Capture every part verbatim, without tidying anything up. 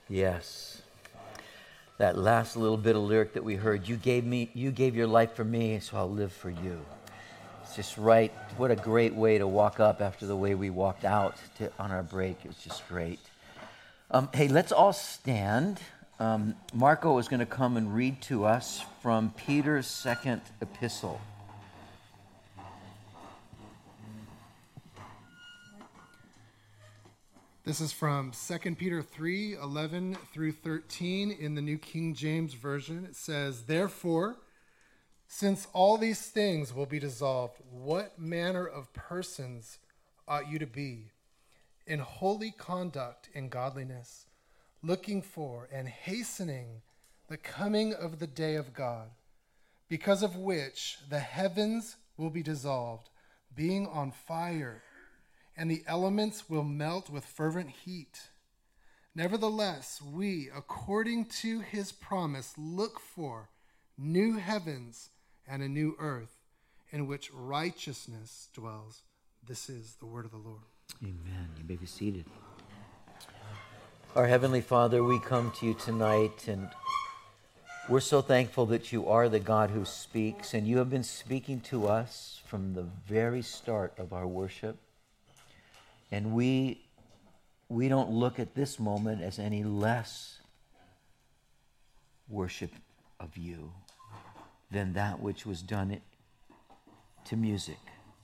Yes. That last little bit of lyric that we heard, you gave me, you gave your life for me, so I'll live for you. It's just right. What a great way to walk up after the way we walked out to, on our break. It was just great. Um, hey, let's all stand. Um, Marco is going to come and read to us from Peter's second epistle. This is from Second Peter three, eleven through thirteen in the New King James Version. It says, "Therefore, since all these things will be dissolved, what manner of persons ought you to be? In holy conduct and godliness, looking for and hastening the coming of the day of God, because of which the heavens will be dissolved, being on fire, and the elements will melt with fervent heat. Nevertheless, we, according to his promise, look for new heavens and a new earth in which righteousness dwells." This is the word of the Lord. Amen. You may be seated. Our Heavenly Father, we come to you tonight, and we're so thankful that you are the God who speaks, and you have been speaking to us from the very start of our worship. And we we don't look at this moment as any less worship of you than that which was done to music.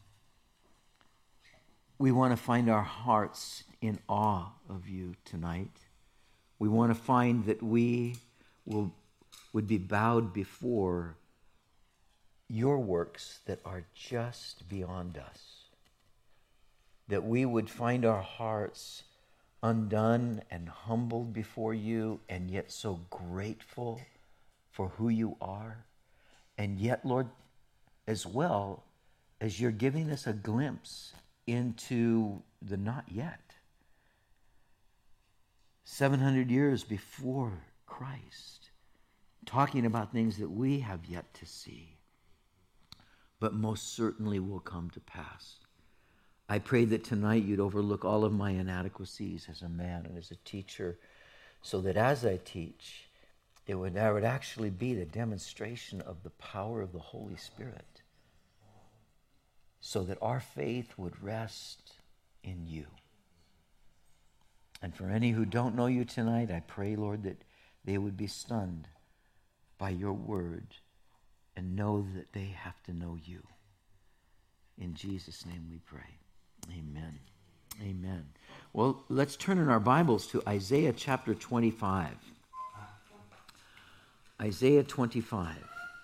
We want to find our hearts in awe of you tonight. We want to find that we will would be bowed before your works that are just beyond us. That we would find our hearts undone and humbled before you, and yet so grateful for who you are. And yet, Lord, as well as you're giving us a glimpse into the not yet. seven hundred years before Christ, talking about things that we have yet to see, but most certainly will come to pass. I pray that tonight you'd overlook all of my inadequacies as a man and as a teacher, so that as I teach, it would, that would actually be the demonstration of the power of the Holy Spirit, so that our faith would rest in you. And for any who don't know you tonight, I pray, Lord, that they would be stunned by your word and know that they have to know you. In Jesus' name we pray. Amen. Amen. Well, let's turn in our Bibles to Isaiah chapter twenty-five. Isaiah twenty-five.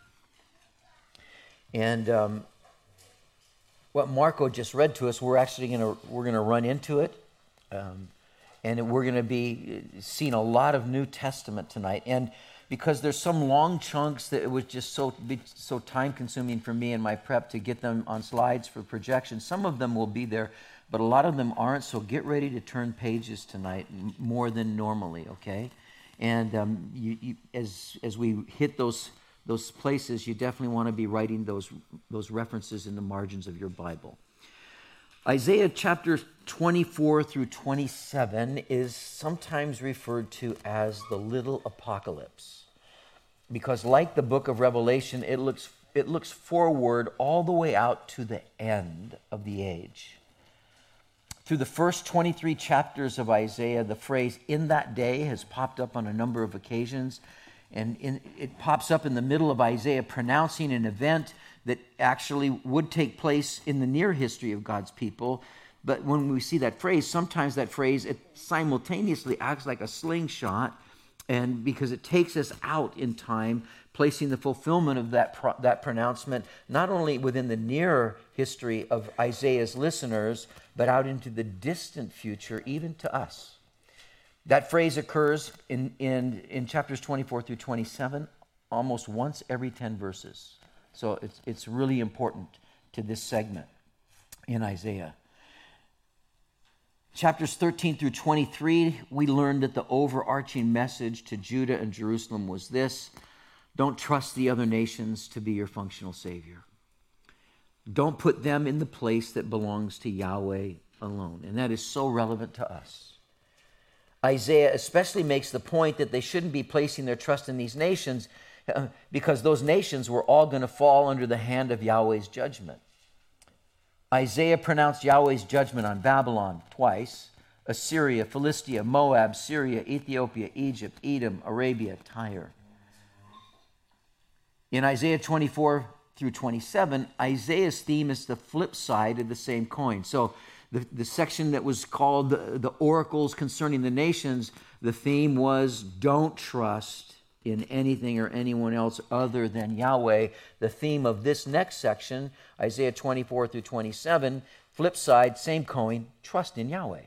And um, what Marco just read to us, we're actually going to we're going to run into it, um, and we're going to be seeing a lot of New Testament tonight. And because there's some long chunks that it was just so be so time consuming for me in my prep to get them on slides for projection. Some of them will be there, but a lot of them aren't. So get ready to turn pages tonight more than normally, okay? And um, you, you, as as we hit those those places, you definitely want to be writing those those references in the margins of your Bible. Isaiah chapter twenty-four through twenty-seven is sometimes referred to as the little apocalypse, because like the book of Revelation, it looks it looks forward all the way out to the end of the age. Through the first twenty-three chapters of Isaiah, the phrase "in that day" has popped up on a number of occasions, and in, it pops up in the middle of Isaiah pronouncing an event that actually would take place in the near history of God's people. But when we see that phrase, sometimes that phrase, it simultaneously acts like a slingshot, and because it takes us out in time, placing the fulfillment of that pro- that pronouncement not only within the near history of Isaiah's listeners, but out into the distant future, even to us. That phrase occurs in, in, in chapters twenty-four through twenty-seven almost once every ten verses. So it's, it's really important to this segment in Isaiah. Chapters thirteen through twenty-three, we learned that the overarching message to Judah and Jerusalem was this: don't trust the other nations to be your functional Savior. Don't put them in the place that belongs to Yahweh alone. And that is so relevant to us. Isaiah especially makes the point that they shouldn't be placing their trust in these nations uh, because those nations were all going to fall under the hand of Yahweh's judgment. Isaiah pronounced Yahweh's judgment on Babylon twice: Assyria, Philistia, Moab, Syria, Ethiopia, Egypt, Edom, Arabia, Tyre. In Isaiah twenty-four through twenty-seven, Isaiah's theme is the flip side of the same coin. So the, the section that was called the, the oracles concerning the nations, the theme was don't trust in anything or anyone else other than Yahweh. The theme of this next section, Isaiah twenty-four through twenty-seven, flip side, same coin, trust in Yahweh.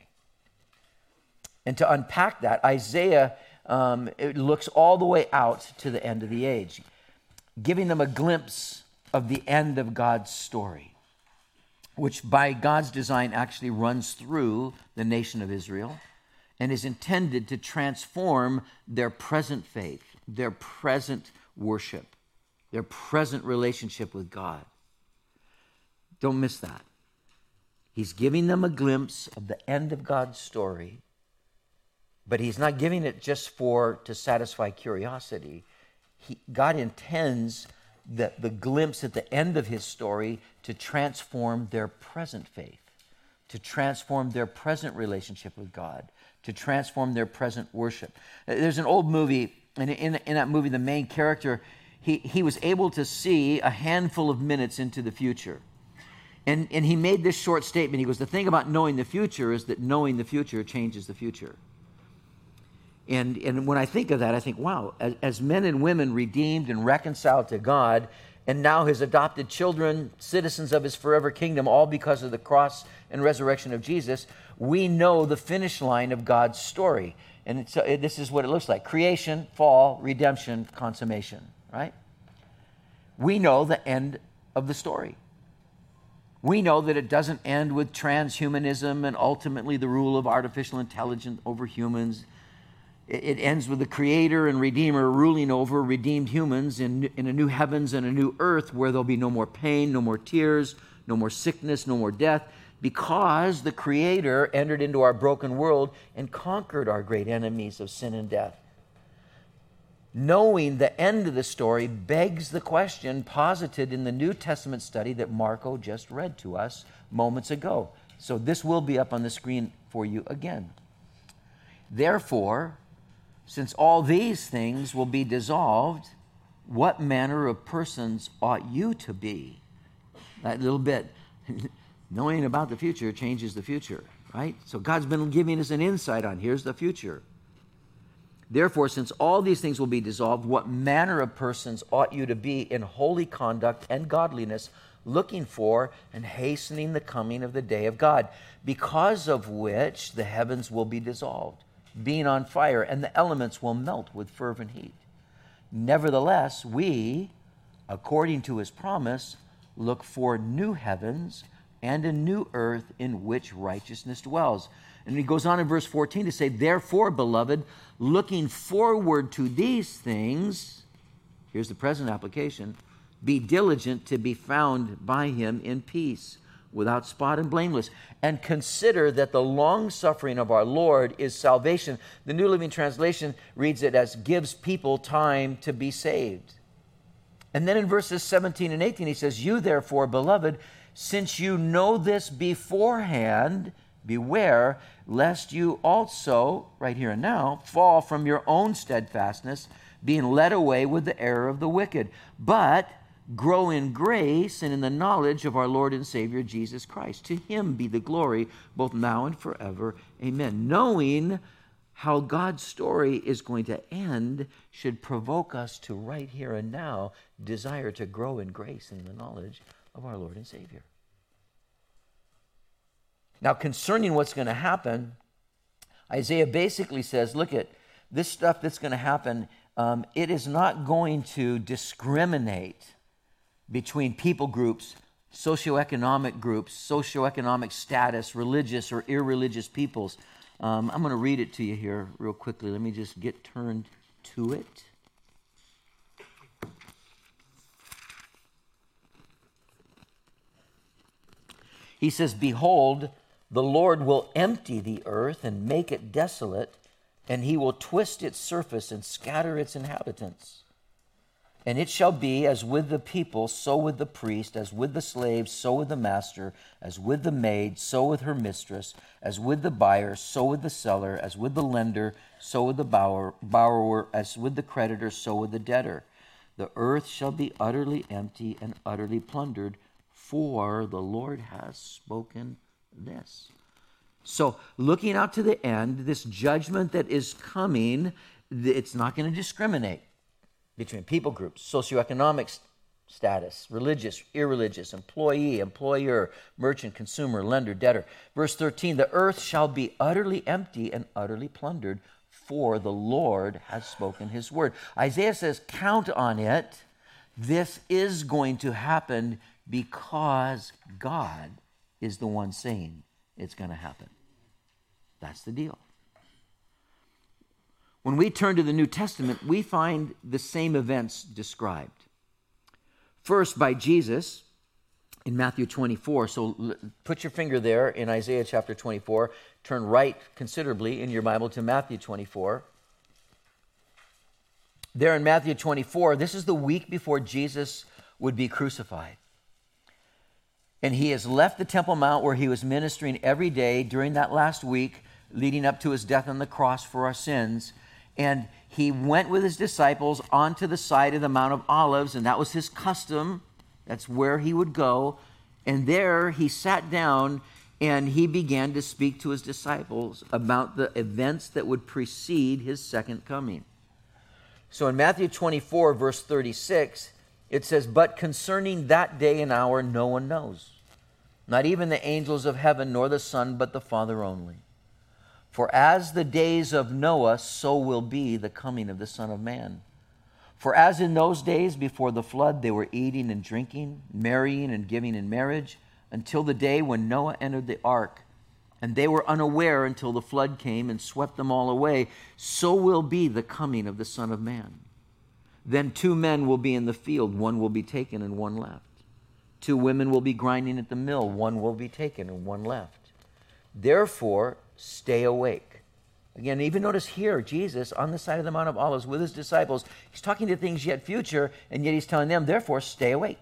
And to unpack that, Isaiah um, it looks all the way out to the end of the age, giving them a glimpse of the end of God's story, which by God's design actually runs through the nation of Israel and is intended to transform their present faith, their present worship, their present relationship with God. Don't miss that. He's giving them a glimpse of the end of God's story, but he's not giving it just for to satisfy curiosity. He, God intends the, the glimpse at the end of his story to transform their present faith, to transform their present relationship with God, to transform their present worship. There's an old movie, and in, in that movie, the main character, he, he was able to see a handful of minutes into the future. And, and he made this short statement. He goes, the thing about knowing the future is that knowing the future changes the future. And, and when I think of that, I think, wow, as, as men and women redeemed and reconciled to God, and now his adopted children, citizens of his forever kingdom, all because of the cross and resurrection of Jesus, we know the finish line of God's story. And it's, uh, this is what it looks like: creation, fall, redemption, consummation, right? We know the end of the story. We know that it doesn't end with transhumanism and ultimately the rule of artificial intelligence over humans. It ends with the Creator and Redeemer ruling over redeemed humans in, in a new heavens and a new earth where there'll be no more pain, no more tears, no more sickness, no more death, because the Creator entered into our broken world and conquered our great enemies of sin and death. Knowing the end of the story begs the question posited in the New Testament study that Marco just read to us moments ago. So this will be up on the screen for you again. Therefore, since all these things will be dissolved, what manner of persons ought you to be? That little bit, knowing about the future changes the future, right? So God's been giving us an insight on here's the future. Therefore, since all these things will be dissolved, what manner of persons ought you to be in holy conduct and godliness, looking for and hastening the coming of the day of God, because of which the heavens will be dissolved, being on fire, and the elements will melt with fervent heat. Nevertheless, we, according to his promise, look for new heavens and a new earth in which righteousness dwells. And he goes on in verse fourteen to say, therefore, beloved, looking forward to these things, here's the present application, be diligent to be found by him in peace, without spot and blameless, and consider that the long-suffering of our Lord is salvation. The New Living Translation reads it as gives people time to be saved. And then in verses seventeen and eighteen, he says, you therefore, beloved, since you know this beforehand, beware lest you also, right here and now, fall from your own steadfastness, being led away with the error of the wicked. But grow in grace and in the knowledge of our Lord and Savior Jesus Christ. To him be the glory both now and forever. Amen. Knowing how God's story is going to end should provoke us to right here and now desire to grow in grace and the knowledge of our Lord and Savior. Now, concerning what's going to happen, Isaiah basically says, look at this stuff that's going to happen. Um, it is not going to discriminate between people groups, socioeconomic groups, socioeconomic status, religious or irreligious peoples. Um, I'm going to read it to you here real quickly. Let me just get turned to it. He says, behold, the Lord will empty the earth and make it desolate, and he will twist its surface and scatter its inhabitants. And it shall be as with the people, so with the priest, as with the slave, so with the master, as with the maid, so with her mistress, as with the buyer, so with the seller, as with the lender, so with the borrower, borrower, as with the creditor, so with the debtor. The earth shall be utterly empty and utterly plundered, for the Lord has spoken this. So, looking out to the end, this judgment that is coming, it's not going to discriminate between people groups, socioeconomic status, religious, irreligious, employee, employer, merchant, consumer, lender, debtor. Verse thirteen, the earth shall be utterly empty and utterly plundered, for the Lord has spoken his word. Isaiah says, count on it. This is going to happen because God is the one saying it's going to happen. That's the deal. When we turn to the New Testament, we find the same events described. First, by Jesus in Matthew twenty-four. So put your finger there in Isaiah chapter twenty-four. Turn right considerably in your Bible to Matthew twenty-four. There in Matthew twenty-four, this is the week before Jesus would be crucified. And he has left the Temple Mount where he was ministering every day during that last week leading up to his death on the cross for our sins. And he went with his disciples onto the side of the Mount of Olives, and that was his custom. That's where he would go. And there he sat down and he began to speak to his disciples about the events that would precede his second coming. So in Matthew twenty-four, verse thirty-six, it says, but concerning that day and hour no one knows, not even the angels of heaven, nor the Son, but the Father only. For as the days of Noah, so will be the coming of the Son of Man. For as in those days before the flood, they were eating and drinking, marrying and giving in marriage, until the day when Noah entered the ark, and they were unaware until the flood came and swept them all away, so will be the coming of the Son of Man. Then two men will be in the field, one will be taken and one left. Two women will be grinding at the mill, one will be taken and one left. Therefore, stay awake. Again, even notice here, Jesus on the side of the Mount of Olives with his disciples, he's talking to things yet future, and yet he's telling them, therefore, stay awake.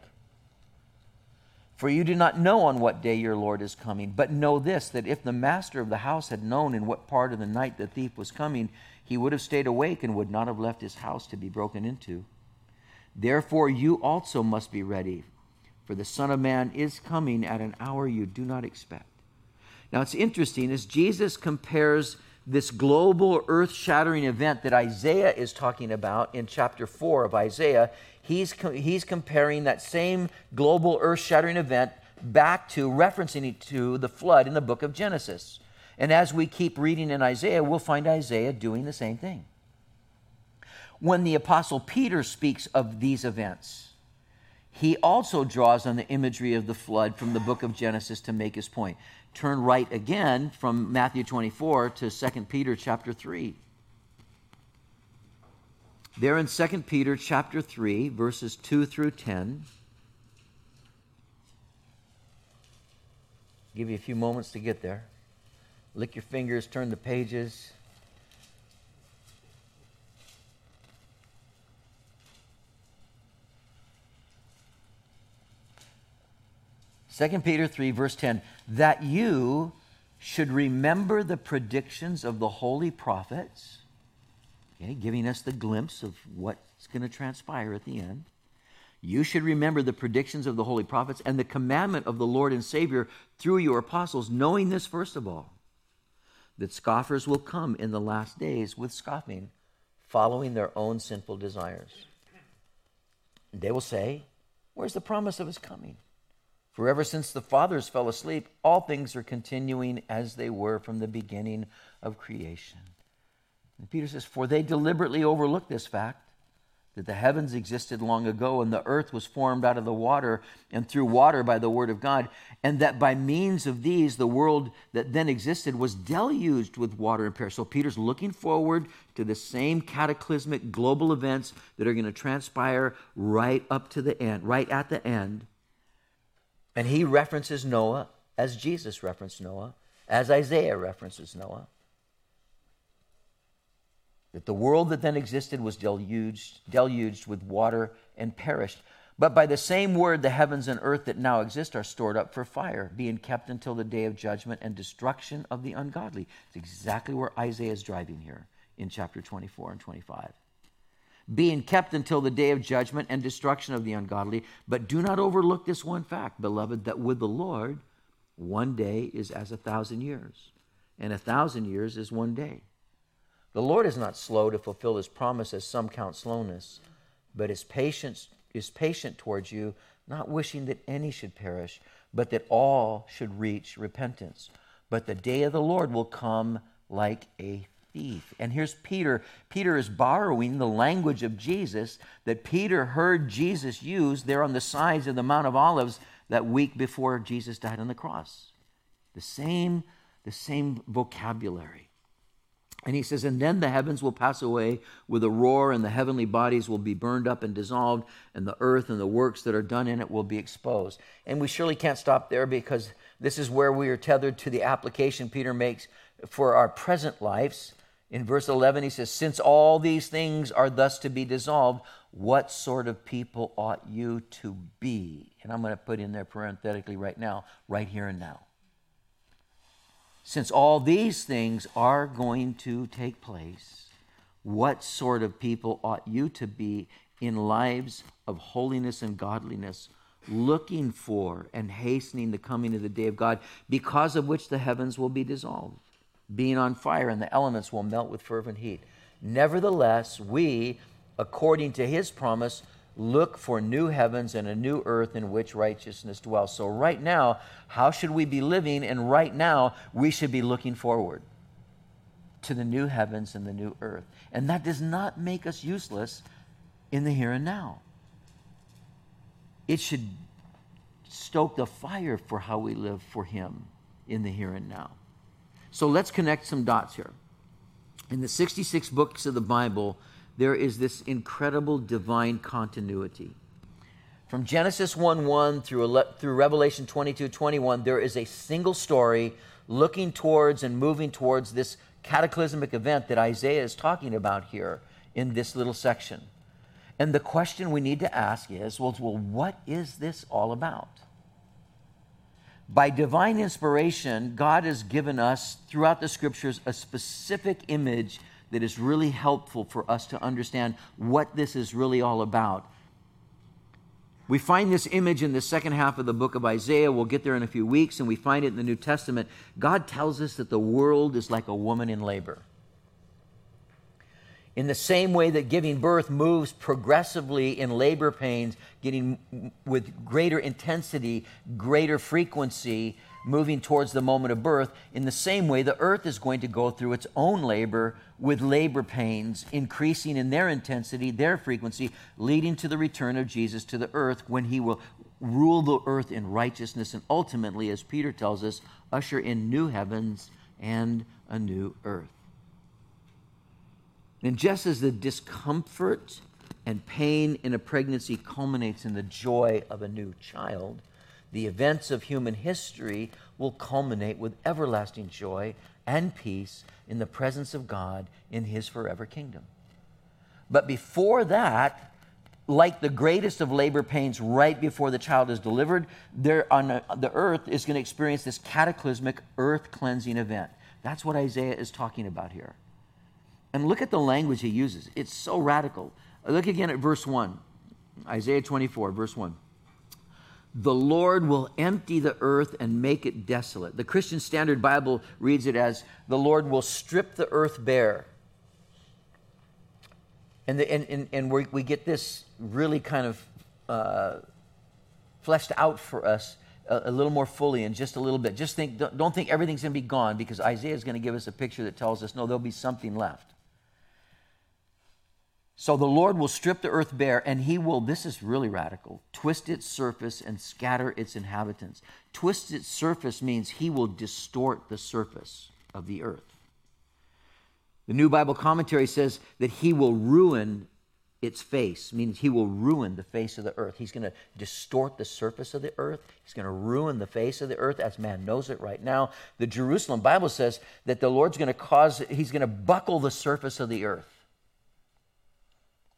For you do not know on what day your Lord is coming, but know this, that if the master of the house had known in what part of the night the thief was coming, he would have stayed awake and would not have left his house to be broken into. Therefore, you also must be ready, for the Son of Man is coming at an hour you do not expect. Now, it's interesting as Jesus compares this global earth-shattering event that Isaiah is talking about in chapter four of Isaiah, he's, he's comparing that same global earth-shattering event back to, referencing it to the flood in the book of Genesis. And as we keep reading in Isaiah, we'll find Isaiah doing the same thing. When the Apostle Peter speaks of these events, he also draws on the imagery of the flood from the book of Genesis to make his point. Turn right again from Matthew twenty-four to Second Peter chapter three. There in Second Peter chapter three, verses two through ten. Give you a few moments to get there. Lick your fingers, turn the pages. Second Peter three, verse ten, that you should remember the predictions of the holy prophets, okay, giving us the glimpse of what's going to transpire at the end. You should remember the predictions of the holy prophets and the commandment of the Lord and Savior through your apostles, knowing this first of all, that scoffers will come in the last days with scoffing, following their own sinful desires. They will say, where's the promise of his coming? For ever since the fathers fell asleep, all things are continuing as they were from the beginning of creation. And Peter says, for they deliberately overlooked this fact, that the heavens existed long ago, and the earth was formed out of the water and through water by the word of God, and that by means of these, the world that then existed was deluged with water and perished. So Peter's looking forward to the same cataclysmic global events that are going to transpire right up to the end, right at the end. And he references Noah as Jesus referenced Noah, as Isaiah references Noah. that the world that then existed was deluged, deluged with water and perished. But by the same word, the heavens and earth that now exist are stored up for fire, being kept until the day of judgment and destruction of the ungodly. It's exactly where Isaiah is driving here in chapter twenty-four and twenty-five. Being kept until the day of judgment and destruction of the ungodly. But do not overlook this one fact, beloved, that with the Lord, one day is as a thousand years, and a thousand years is one day. The Lord is not slow to fulfill his promise, as some count slowness, but his patience is patient towards you, not wishing that any should perish, but that all should reach repentance. But the day of the Lord will come like a thief. And here's Peter. Peter is borrowing the language of Jesus that Peter heard Jesus use there on the sides of the Mount of Olives that week before Jesus died on the cross. The same, the same vocabulary. And he says, and then the heavens will pass away with a roar, and the heavenly bodies will be burned up and dissolved, and the earth and the works that are done in it will be exposed. And we surely can't stop there, because this is where we are tethered to the application Peter makes for our present lives. In verse eleven, he says, since all these things are thus to be dissolved, what sort of people ought you to be? And I'm going to put in there parenthetically right now, right here and now. Since all these things are going to take place, what sort of people ought you to be in lives of holiness and godliness, looking for and hastening the coming of the day of God, because of which the heavens will be dissolved, being on fire, and the elements will melt with fervent heat. Nevertheless, we, according to his promise, look for new heavens and a new earth in which righteousness dwells. So right now, how should we be living? And right now, we should be looking forward to the new heavens and the new earth. And that does not make us useless in the here and now. It should stoke the fire for how we live for him in the here and now. So let's connect some dots here. In the sixty-six books of the Bible, there is this incredible divine continuity. From Genesis one one through, through Revelation twenty-two twenty-one, there is a single story looking towards and moving towards this cataclysmic event that Isaiah is talking about here in this little section. And the question we need to ask is, well, well what is this all about? By divine inspiration, God has given us throughout the scriptures a specific image that is really helpful for us to understand what this is really all about. We find this image in the second half of the book of Isaiah. We'll get there in a few weeks, and we find it in the New Testament. God tells us that the world is like a woman in labor. In the same way that giving birth moves progressively in labor pains, getting with greater intensity, greater frequency, moving towards the moment of birth, in the same way the earth is going to go through its own labor with labor pains, increasing in their intensity, their frequency, leading to the return of Jesus to the earth when he will rule the earth in righteousness and ultimately, as Peter tells us, usher in new heavens and a new earth. And just as the discomfort and pain in a pregnancy culminates in the joy of a new child, the events of human history will culminate with everlasting joy and peace in the presence of God in his forever kingdom. But before that, like the greatest of labor pains right before the child is delivered, there on the earth is going to experience this cataclysmic earth cleansing event. That's what Isaiah is talking about here. And look at the language he uses. It's so radical. Look again at verse one. Isaiah twenty-four, verse one. The Lord will empty the earth and make it desolate. The Christian Standard Bible reads it as, the Lord will strip the earth bare. And, the, and, and, and we, we get this really kind of uh, fleshed out for us a, a little more fully in just a little bit. Just think, don't think everything's going to be gone, because Isaiah is going to give us a picture that tells us, no, there'll be something left. So the Lord will strip the earth bare, and he will, this is really radical, twist its surface and scatter its inhabitants. Twist its surface means he will distort the surface of the earth. The New Bible Commentary says that he will ruin its face, means he will ruin the face of the earth. He's going to distort the surface of the earth. He's going to ruin the face of the earth as man knows it right now. The Jerusalem Bible says that the Lord's going to cause, he's going to buckle the surface of the earth.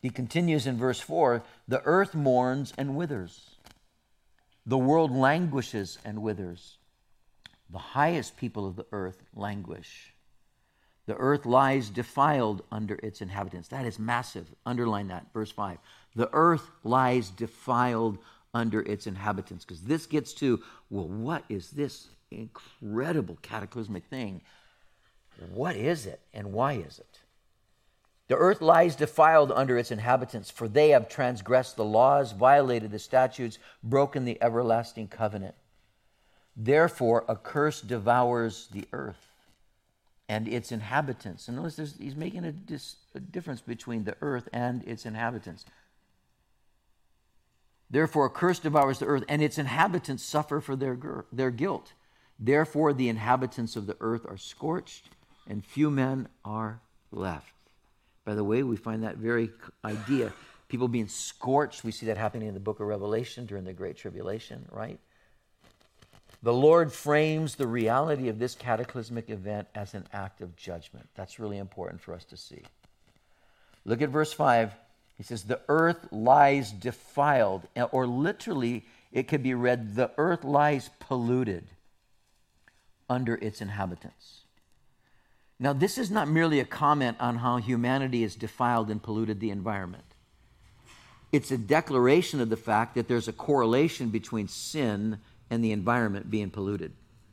He continues in verse four, the earth mourns and withers. The world languishes and withers. The highest people of the earth languish. The earth lies defiled under its inhabitants. That is massive. Underline that, verse five. The earth lies defiled under its inhabitants. Because this gets to, well, what is this incredible cataclysmic thing? What is it and why is it? The earth lies defiled under its inhabitants, for they have transgressed the laws, violated the statutes, broken the everlasting covenant. Therefore, a curse devours the earth and its inhabitants. And notice there's, he's making a, dis, a difference between the earth and its inhabitants. Therefore, a curse devours the earth, and its inhabitants suffer for their, their guilt. Therefore, the inhabitants of the earth are scorched, and few men are left. By the way, we find that very idea, people being scorched, we see that happening in the book of Revelation during the Great Tribulation, right? The Lord frames the reality of this cataclysmic event as an act of judgment. That's really important for us to see. Look at verse five. He says, the earth lies defiled, or literally it could be read, the earth lies polluted under its inhabitants. Now, this is not merely a comment on how humanity has defiled and polluted the environment. It's a declaration of the fact that there's a correlation between sin and the environment being polluted.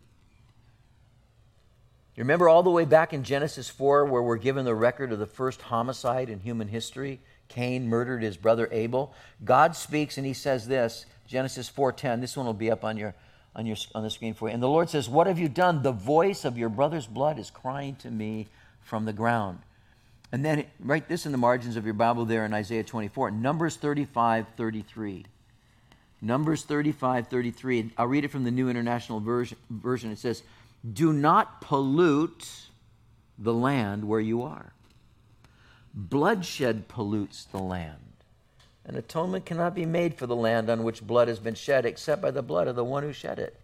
You remember all the way back in Genesis four, where we're given the record of the first homicide in human history? Cain murdered his brother Abel. God speaks and he says this, Genesis four ten. This one will be up on your on your on the screen for you. And the Lord says, "What have you done? The voice of your brother's blood is crying to me from the ground." And then write this in the margins of your Bible there in Isaiah twenty-four. Numbers thirty-five thirty-three. Numbers thirty-five thirty-three. I'll read it from the New International Version. version. It says, "Do not pollute the land where you are. Bloodshed pollutes the land. An atonement cannot be made for the land on which blood has been shed except by the blood of the one who shed it."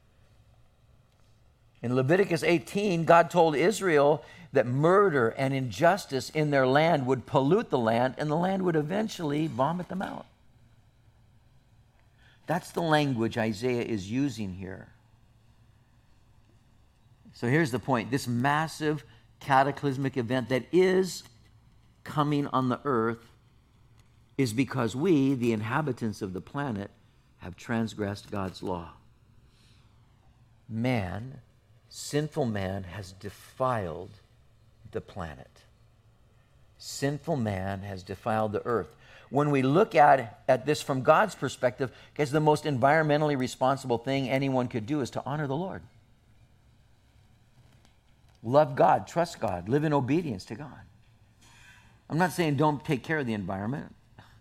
In Leviticus eighteen, God told Israel that murder and injustice in their land would pollute the land, and the land would eventually vomit them out. That's the language Isaiah is using here. So here's the point. This massive cataclysmic event that is coming on the earth is because we, the inhabitants of the planet, have transgressed God's law. Man, sinful man, has defiled the planet. Sinful man has defiled the earth. When we look at, at this from God's perspective, guys, the most environmentally responsible thing anyone could do is to honor the Lord. Love God, trust God, live in obedience to God. I'm not saying don't take care of the environment.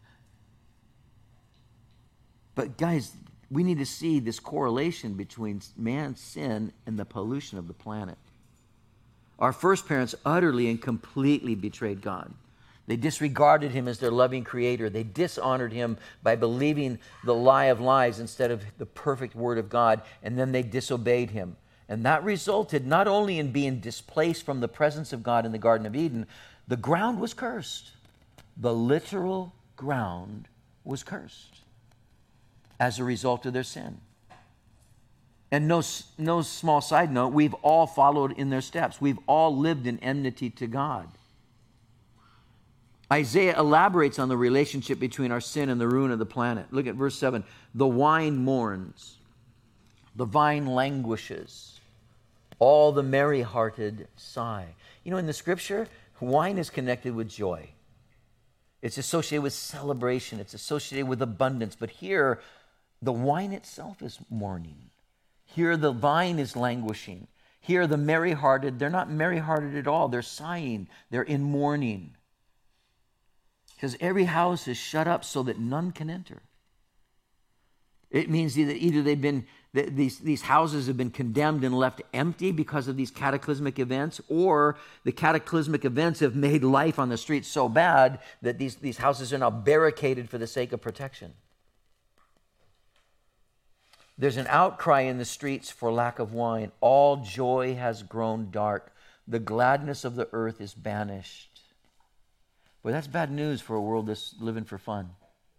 But guys, we need to see this correlation between man's sin and the pollution of the planet. Our first parents utterly and completely betrayed God. They disregarded him as their loving creator. They dishonored him by believing the lie of lies instead of the perfect word of God, and then they disobeyed him. And that resulted not only in being displaced from the presence of God in the Garden of Eden, the ground was cursed. The literal ground was cursed as a result of their sin. And no, no small side note, we've all followed in their steps. We've all lived in enmity to God. Isaiah elaborates on the relationship between our sin and the ruin of the planet. Look at verse seven. The wine mourns. The vine languishes. All the merry-hearted sigh. You know, in the scripture, wine is connected with joy. It's associated with celebration. It's associated with abundance. But here, the wine itself is mourning. Here, the vine is languishing. Here, the merry-hearted, they're not merry-hearted at all. They're sighing. They're in mourning. Because every house is shut up so that none can enter. It means that either they've been, these, these houses have been condemned and left empty because of these cataclysmic events, or the cataclysmic events have made life on the streets so bad that these, these houses are now barricaded for the sake of protection. There's an outcry in the streets for lack of wine. All joy has grown dark. The gladness of the earth is banished. Boy, that's bad news for a world that's living for fun.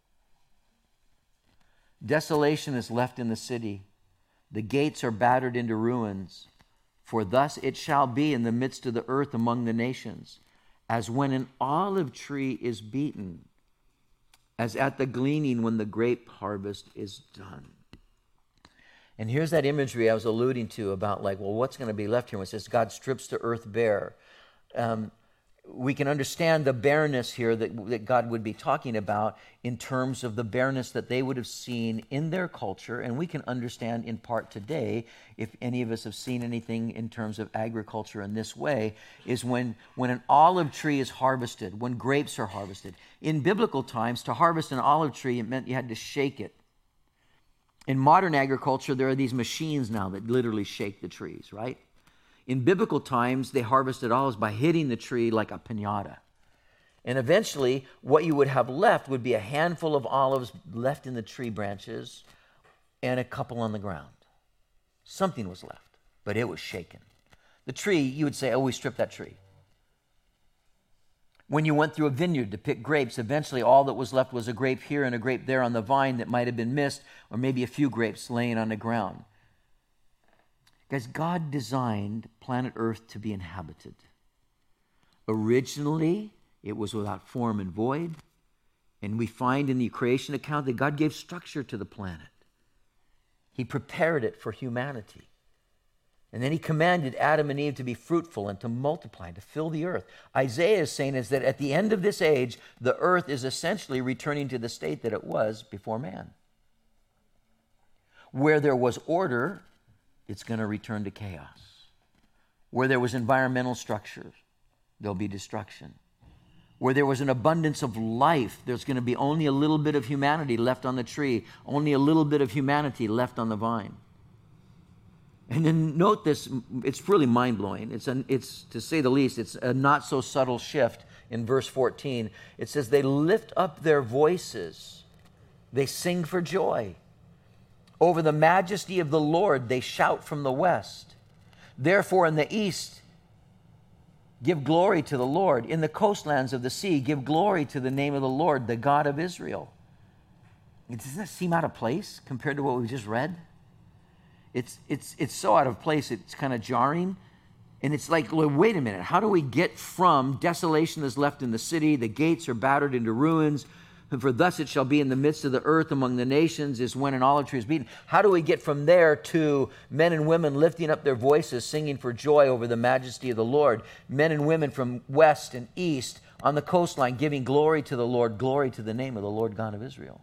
Desolation is left in the city. The gates are battered into ruins. For thus it shall be in the midst of the earth among the nations, as when an olive tree is beaten, as at the gleaning when the grape harvest is done. And here's that imagery I was alluding to about, like, well, what's going to be left here when it says God strips the earth bare? Um, we can understand the bareness here that, that God would be talking about in terms of the bareness that they would have seen in their culture, and we can understand in part today, if any of us have seen anything in terms of agriculture in this way, is when, when an olive tree is harvested, when grapes are harvested. In biblical times, to harvest an olive tree, it meant you had to shake it. In modern agriculture, there are these machines now that literally shake the trees, right? In biblical times, they harvested olives by hitting the tree like a piñata. And eventually, what you would have left would be a handful of olives left in the tree branches and a couple on the ground. Something was left, but it was shaken. The tree, you would say, oh, we stripped that tree. When you went through a vineyard to pick grapes, eventually all that was left was a grape here and a grape there on the vine that might have been missed, or maybe a few grapes laying on the ground. Guys, God designed planet Earth to be inhabited. Originally, it was without form and void, and we find in the creation account that God gave structure to the planet. He prepared it for humanity. And then he commanded Adam and Eve to be fruitful and to multiply and to fill the earth. Isaiah is saying is that at the end of this age, the earth is essentially returning to the state that it was before man. Where there was order, it's going to return to chaos. Where there was environmental structures, there'll be destruction. Where there was an abundance of life, there's going to be only a little bit of humanity left on the tree, only a little bit of humanity left on the vine. And then note this, it's really mind-blowing. It's, an, it's to say the least, it's a not so subtle shift in verse fourteen. It says, they lift up their voices, they sing for joy. Over the majesty of the Lord, they shout from the west. Therefore, in the east, give glory to the Lord. In the coastlands of the sea, give glory to the name of the Lord, the God of Israel. Doesn't that seem out of place compared to what we just read? It's, it's, it's so out of place, it's kind of jarring. And it's like, well, wait a minute. How do we get from desolation is left in the city, the gates are battered into ruins, for thus it shall be in the midst of the earth among the nations is when an olive tree is beaten. How do we get from there to men and women lifting up their voices, singing for joy over the majesty of the Lord? Men and women from west and east on the coastline giving glory to the Lord, glory to the name of the Lord God of Israel.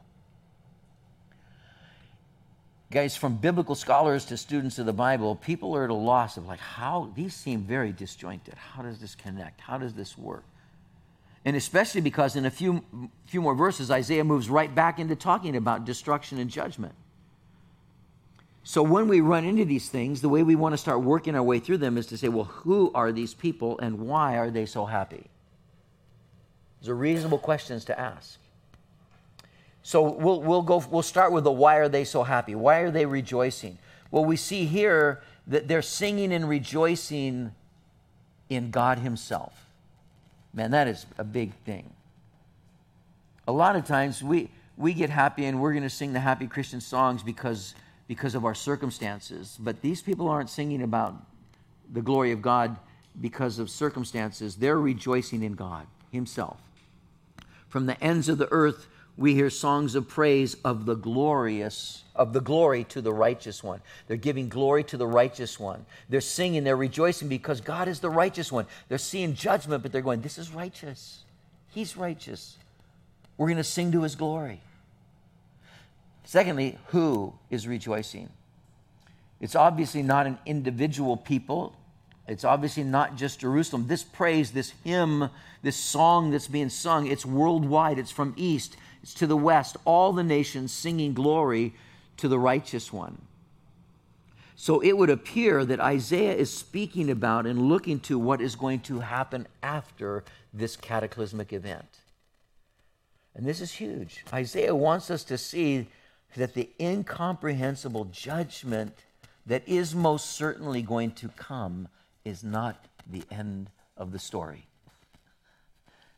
Guys, from biblical scholars to students of the Bible, people are at a loss of like, how, these seem very disjointed. How does this connect? How does this work? And especially because in a few, few more verses, Isaiah moves right back into talking about destruction and judgment. So when we run into these things, the way we want to start working our way through them is to say, well, who are these people and why are they so happy? Those are reasonable questions to ask. So we'll, we'll, go, we'll start with the why are they so happy? Why are they rejoicing? Well, we see here that they're singing and rejoicing in God himself. Man, that is a big thing. A lot of times we, we get happy and we're going to sing the happy Christian songs because, because of our circumstances. But these people aren't singing about the glory of God because of circumstances. They're rejoicing in God himself. From the ends of the earth, we hear songs of praise of the glorious, of the glory to the righteous one. They're giving glory to the righteous one. They're singing, they're rejoicing because God is the righteous one. They're seeing judgment, but they're going, this is righteous. He's righteous. We're going to sing to his glory. Secondly, who is rejoicing? It's obviously not an individual people. It's obviously not just Jerusalem. This praise, this hymn, this song that's being sung, it's worldwide. It's from east, it's to the west. All the nations singing glory to the righteous one. So it would appear that Isaiah is speaking about and looking to what is going to happen after this cataclysmic event. And this is huge. Isaiah wants us to see that the incomprehensible judgment that is most certainly going to come is not the end of the story.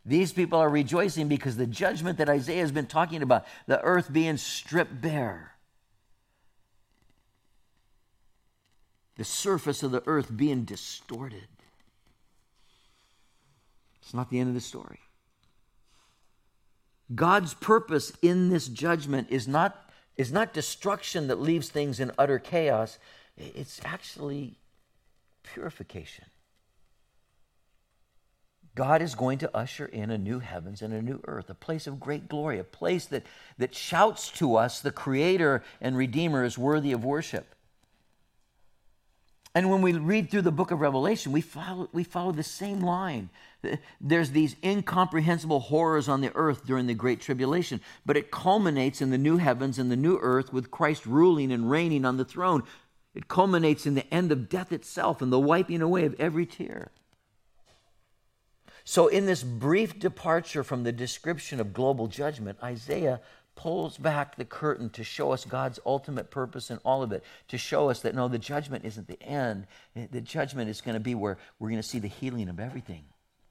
These people are rejoicing because the judgment that Isaiah has been talking about, the earth being stripped bare, the surface of the earth being distorted. It's not the end of the story. God's purpose in this judgment is not, is not destruction that leaves things in utter chaos. It's actually purification. God is going to usher in a new heavens and a new earth, a place of great glory, a place that, that shouts to us the Creator and Redeemer is worthy of worship. And when we read through the book of Revelation, we follow, we follow the same line. There's these incomprehensible horrors on the earth during the Great Tribulation, but it culminates in the new heavens and the new earth with Christ ruling and reigning on the throne. It culminates in the end of death itself and the wiping away of every tear. So in this brief departure from the description of global judgment, Isaiah pulls back the curtain to show us God's ultimate purpose in all of it, to show us that no, the judgment isn't the end. The judgment is going to be where we're going to see the healing of everything.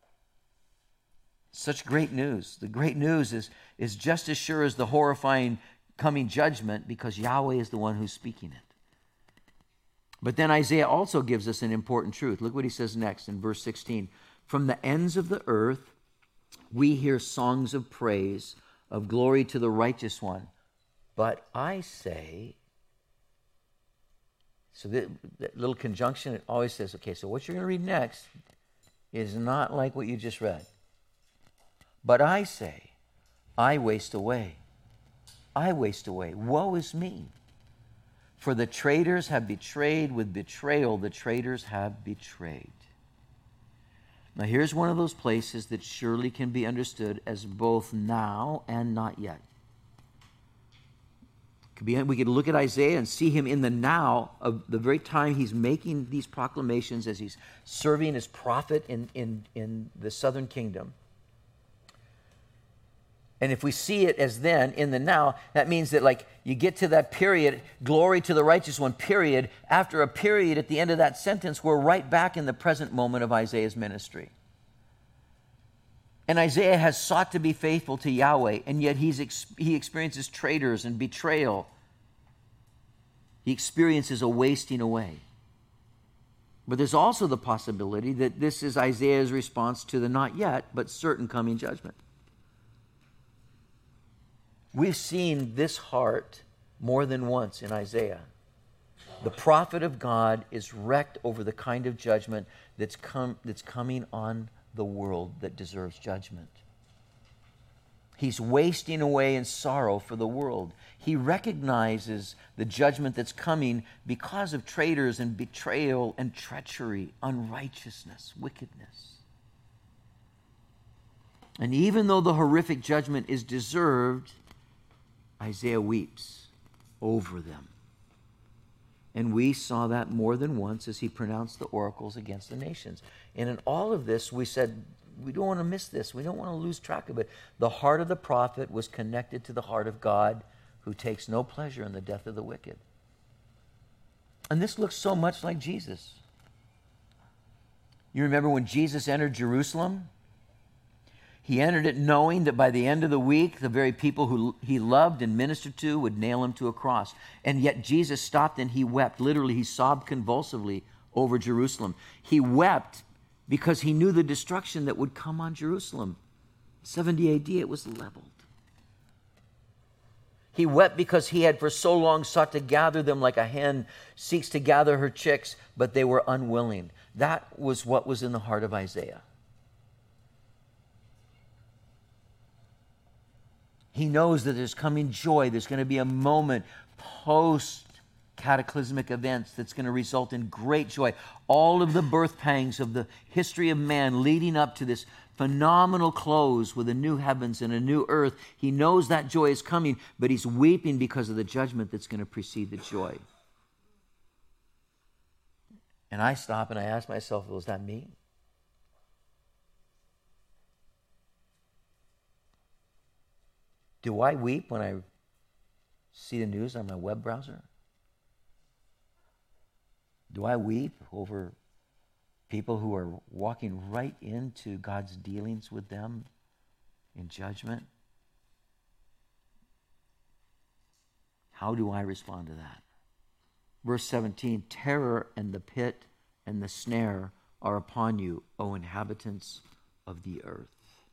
Such great news. The great news is, is just as sure as the horrifying coming judgment, because Yahweh is the one who's speaking it. But then Isaiah also gives us an important truth. Look what he says next in verse sixteen. From the ends of the earth, we hear songs of praise, of glory to the righteous one. But I say, so that, that little conjunction, it always says, okay, so what you're going to read next is not like what you just read. But I say, I waste away. I waste away. Woe is me. For the traitors have betrayed with betrayal, the traitors have betrayed. Now here's one of those places that surely can be understood as both now and not yet. Could be, we could look at Isaiah and see him in the now of the very time he's making these proclamations as he's serving as prophet in, in, in the southern kingdom. And if we see it as then, in the now, that means that like you get to that period, glory to the righteous one, period. After a period at the end of that sentence, we're right back in the present moment of Isaiah's ministry. And Isaiah has sought to be faithful to Yahweh, and yet he's he experiences traitors and betrayal. He experiences a wasting away. But there's also the possibility that this is Isaiah's response to the not yet, but certain coming judgment. We've seen this heart more than once in Isaiah. The prophet of God is wrecked over the kind of judgment that's come, that's coming on the world that deserves judgment. He's wasting away in sorrow for the world. He recognizes the judgment that's coming because of traitors and betrayal and treachery, unrighteousness, wickedness. And even though the horrific judgment is deserved, Isaiah weeps over them. And we saw that more than once as he pronounced the oracles against the nations. And in all of this, we said, we don't want to miss this. We don't want to lose track of it. The heart of the prophet was connected to the heart of God, who takes no pleasure in the death of the wicked. And this looks so much like Jesus. You remember when Jesus entered Jerusalem? He entered it knowing that by the end of the week, the very people who he loved and ministered to would nail him to a cross. And yet Jesus stopped and he wept. Literally, he sobbed convulsively over Jerusalem. He wept because he knew the destruction that would come on Jerusalem. seventy A D, it was leveled. He wept because he had for so long sought to gather them like a hen seeks to gather her chicks, but they were unwilling. That was what was in the heart of Isaiah. He knows that there's coming joy. There's going to be a moment post-cataclysmic events that's going to result in great joy. All of the birth pangs of the history of man leading up to this phenomenal close with a new heavens and a new earth. He knows that joy is coming, but he's weeping because of the judgment that's going to precede the joy. And I stop and I ask myself, well, is that me? Do I weep when I see the news on my web browser? Do I weep over people who are walking right into God's dealings with them in judgment. How do I respond to that? Verse seventeen, terror and the pit and the snare are upon you, O inhabitants of the earth.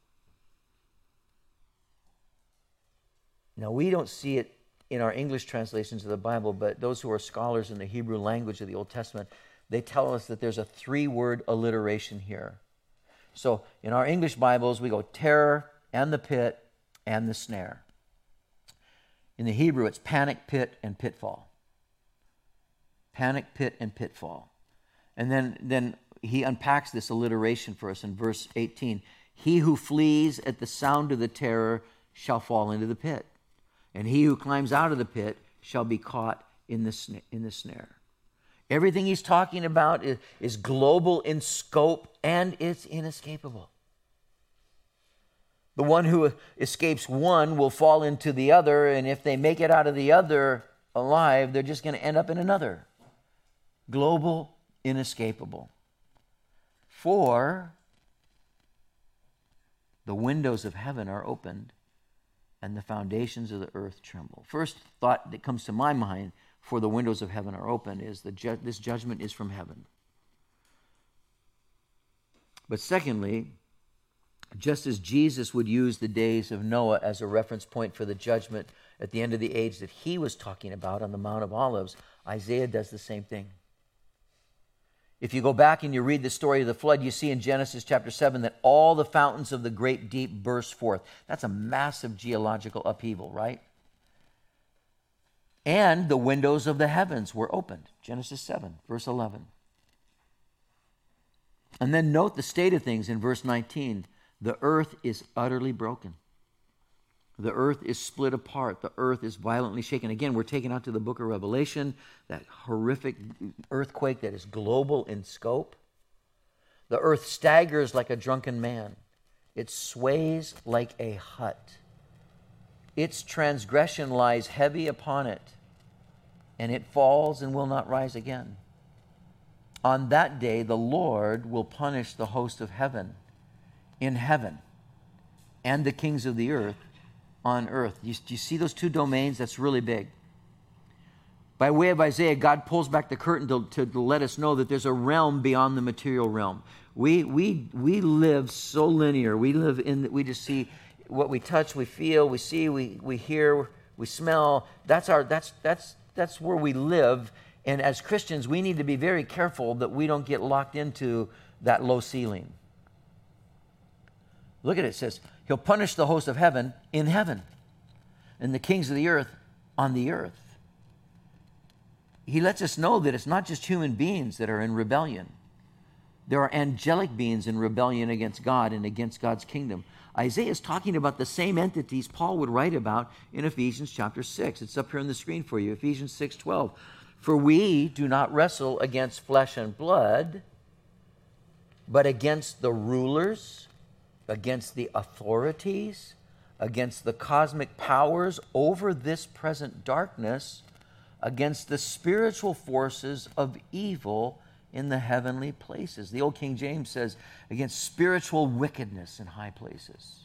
Now, we don't see it in our English translations of the Bible, but those who are scholars in the Hebrew language of the Old Testament, they tell us that there's a three-word alliteration here. So in our English Bibles, we go terror and the pit and the snare. In the Hebrew, it's panic, pit, and pitfall. Panic, pit, and pitfall. And then, then he unpacks this alliteration for us in verse eighteen. He who flees at the sound of the terror shall fall into the pit, and he who climbs out of the pit shall be caught in the, sna- in the snare. Everything he's talking about is, is global in scope, and it's inescapable. The one who escapes one will fall into the other, and if they make it out of the other alive, they're just going to end up in another. Global, inescapable. For the windows of heaven are opened, and the foundations of the earth tremble. First thought that comes to my mind, for the windows of heaven are open, is that ju- this judgment is from heaven. But secondly, just as Jesus would use the days of Noah as a reference point for the judgment at the end of the age that he was talking about on the Mount of Olives, Isaiah does the same thing. If you go back and you read the story of the flood, you see in Genesis chapter seven that all the fountains of the great deep burst forth. That's a massive geological upheaval, right? And the windows of the heavens were opened. Genesis seven, verse eleven. And then note the state of things in verse nineteen. The earth is utterly broken. The earth is split apart. The earth is violently shaken. Again, we're taken out to the book of Revelation, that horrific earthquake that is global in scope. The earth staggers like a drunken man. It sways like a hut. Its transgression lies heavy upon it, and it falls and will not rise again. On that day, the Lord will punish the host of heaven in heaven and the kings of the earth on earth. Do you, do you see those two domains? That's really big. By way of Isaiah, God pulls back the curtain to, to, to let us know that there's a realm beyond the material realm. We we we live so linear. We live in, we just see what we touch, we feel, we see, we we hear, we smell. That's our that's that's that's where we live. And as Christians, we need to be very careful that we don't get locked into that low ceiling. Look at it, it says, he'll punish the host of heaven in heaven and the kings of the earth on the earth. He lets us know that it's not just human beings that are in rebellion. There are angelic beings in rebellion against God and against God's kingdom. Isaiah is talking about the same entities Paul would write about in Ephesians chapter six. It's up here on the screen for you, Ephesians six twelve. For we do not wrestle against flesh and blood, but against the rulers, against the authorities, against the cosmic powers over this present darkness, against the spiritual forces of evil in the heavenly places. The old King James says, against spiritual wickedness in high places.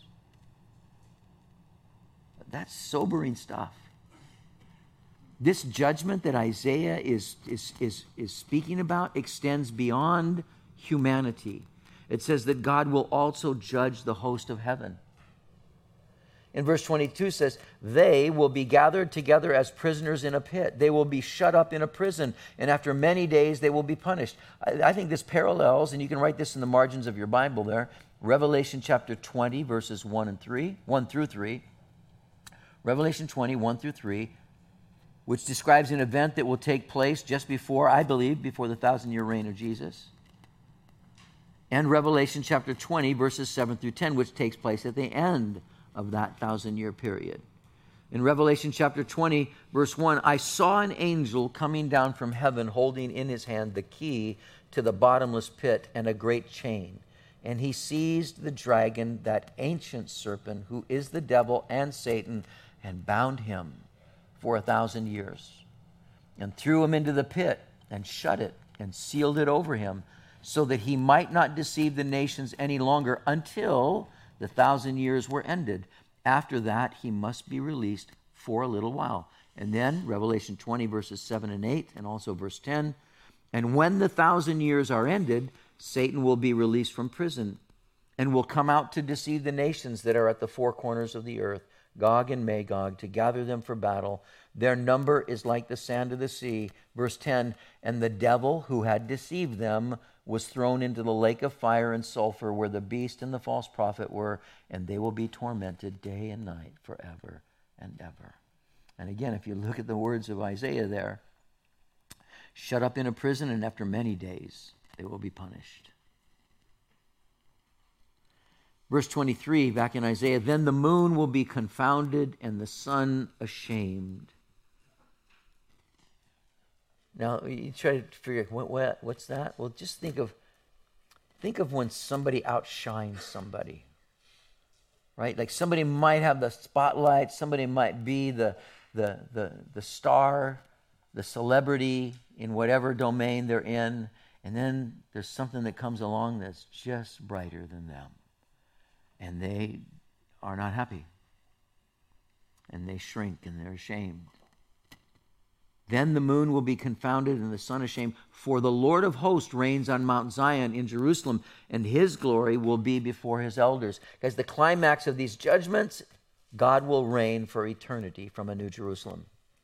That's sobering stuff. This judgment that Isaiah is, is, is, is speaking about extends beyond humanity. It says that God will also judge the host of heaven. In verse twenty-two says, they will be gathered together as prisoners in a pit. They will be shut up in a prison, and after many days they will be punished. I, I think this parallels, and you can write this in the margins of your Bible there, Revelation chapter twenty, verses one and three, one through three. Revelation twenty, one through three, which describes an event that will take place just before, I believe, before the thousand-year reign of Jesus. And Revelation chapter twenty, verses seven through ten, which takes place at the end of that thousand-year period. In Revelation chapter twenty, verse one, I saw an angel coming down from heaven holding in his hand the key to the bottomless pit and a great chain. And he seized the dragon, that ancient serpent, who is the devil and Satan, and bound him for a thousand years, and threw him into the pit, and shut it, and sealed it over him, so that he might not deceive the nations any longer until the thousand years were ended. After that, he must be released for a little while. And then Revelation twenty, verses seven and eight, and also verse ten. And when the thousand years are ended, Satan will be released from prison and will come out to deceive the nations that are at the four corners of the earth, Gog and Magog, to gather them for battle. Their number is like the sand of the sea. Verse ten, and the devil who had deceived them was thrown into the lake of fire and sulfur where the beast and the false prophet were, and they will be tormented day and night forever and ever. And again, if you look at the words of Isaiah there, shut up in a prison, and after many days they will be punished. Verse twenty-three, back in Isaiah, then the moon will be confounded and the sun ashamed. Now, you try to figure out, what, what, what's that? Well, just think of, think of when somebody outshines somebody, right? Like somebody might have the spotlight, somebody might be the, the, the, the star, the celebrity in whatever domain they're in, and then there's something that comes along that's just brighter than them. And they are not happy. And they shrink and they're ashamed. Then the moon will be confounded and the sun ashamed, for the Lord of hosts reigns on Mount Zion in Jerusalem, and his glory will be before his elders. Because the climax of these judgments, God will reign for eternity from a new Jerusalem.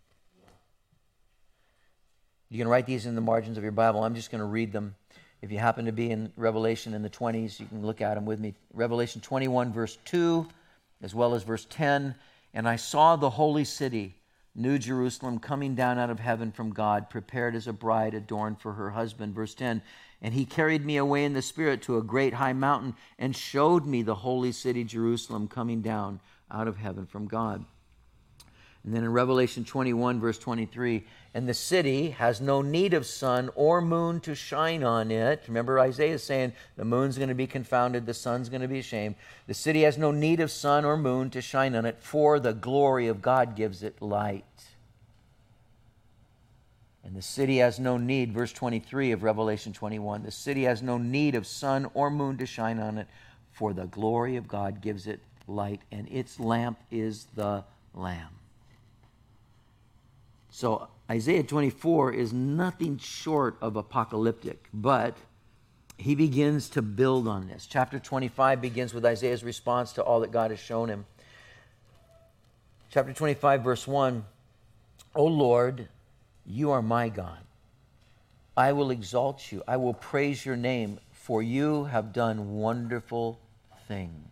You can write these in the margins of your Bible. I'm just going to read them. If you happen to be in Revelation in the twenties, you can look at them with me. Revelation twenty-one, verse two, as well as verse ten. And I saw the holy city, New Jerusalem, coming down out of heaven from God, prepared as a bride adorned for her husband. Verse ten. And he carried me away in the Spirit to a great high mountain and showed me the holy city, Jerusalem, coming down out of heaven from God. And then in Revelation twenty-one, verse twenty-three, and the city has no need of sun or moon to shine on it. Remember Isaiah is saying the moon's going to be confounded, the sun's going to be ashamed. The city has no need of sun or moon to shine on it, for the glory of God gives it light. And the city has no need, verse twenty-three of Revelation twenty-one, the city has no need of sun or moon to shine on it, for the glory of God gives it light, and its lamp is the Lamb. So Isaiah twenty-four is nothing short of apocalyptic, but he begins to build on this. Chapter twenty-five begins with Isaiah's response to all that God has shown him. Chapter twenty-five, verse one, O Lord, you are my God. I will exalt you. I will praise your name, for you have done wonderful things.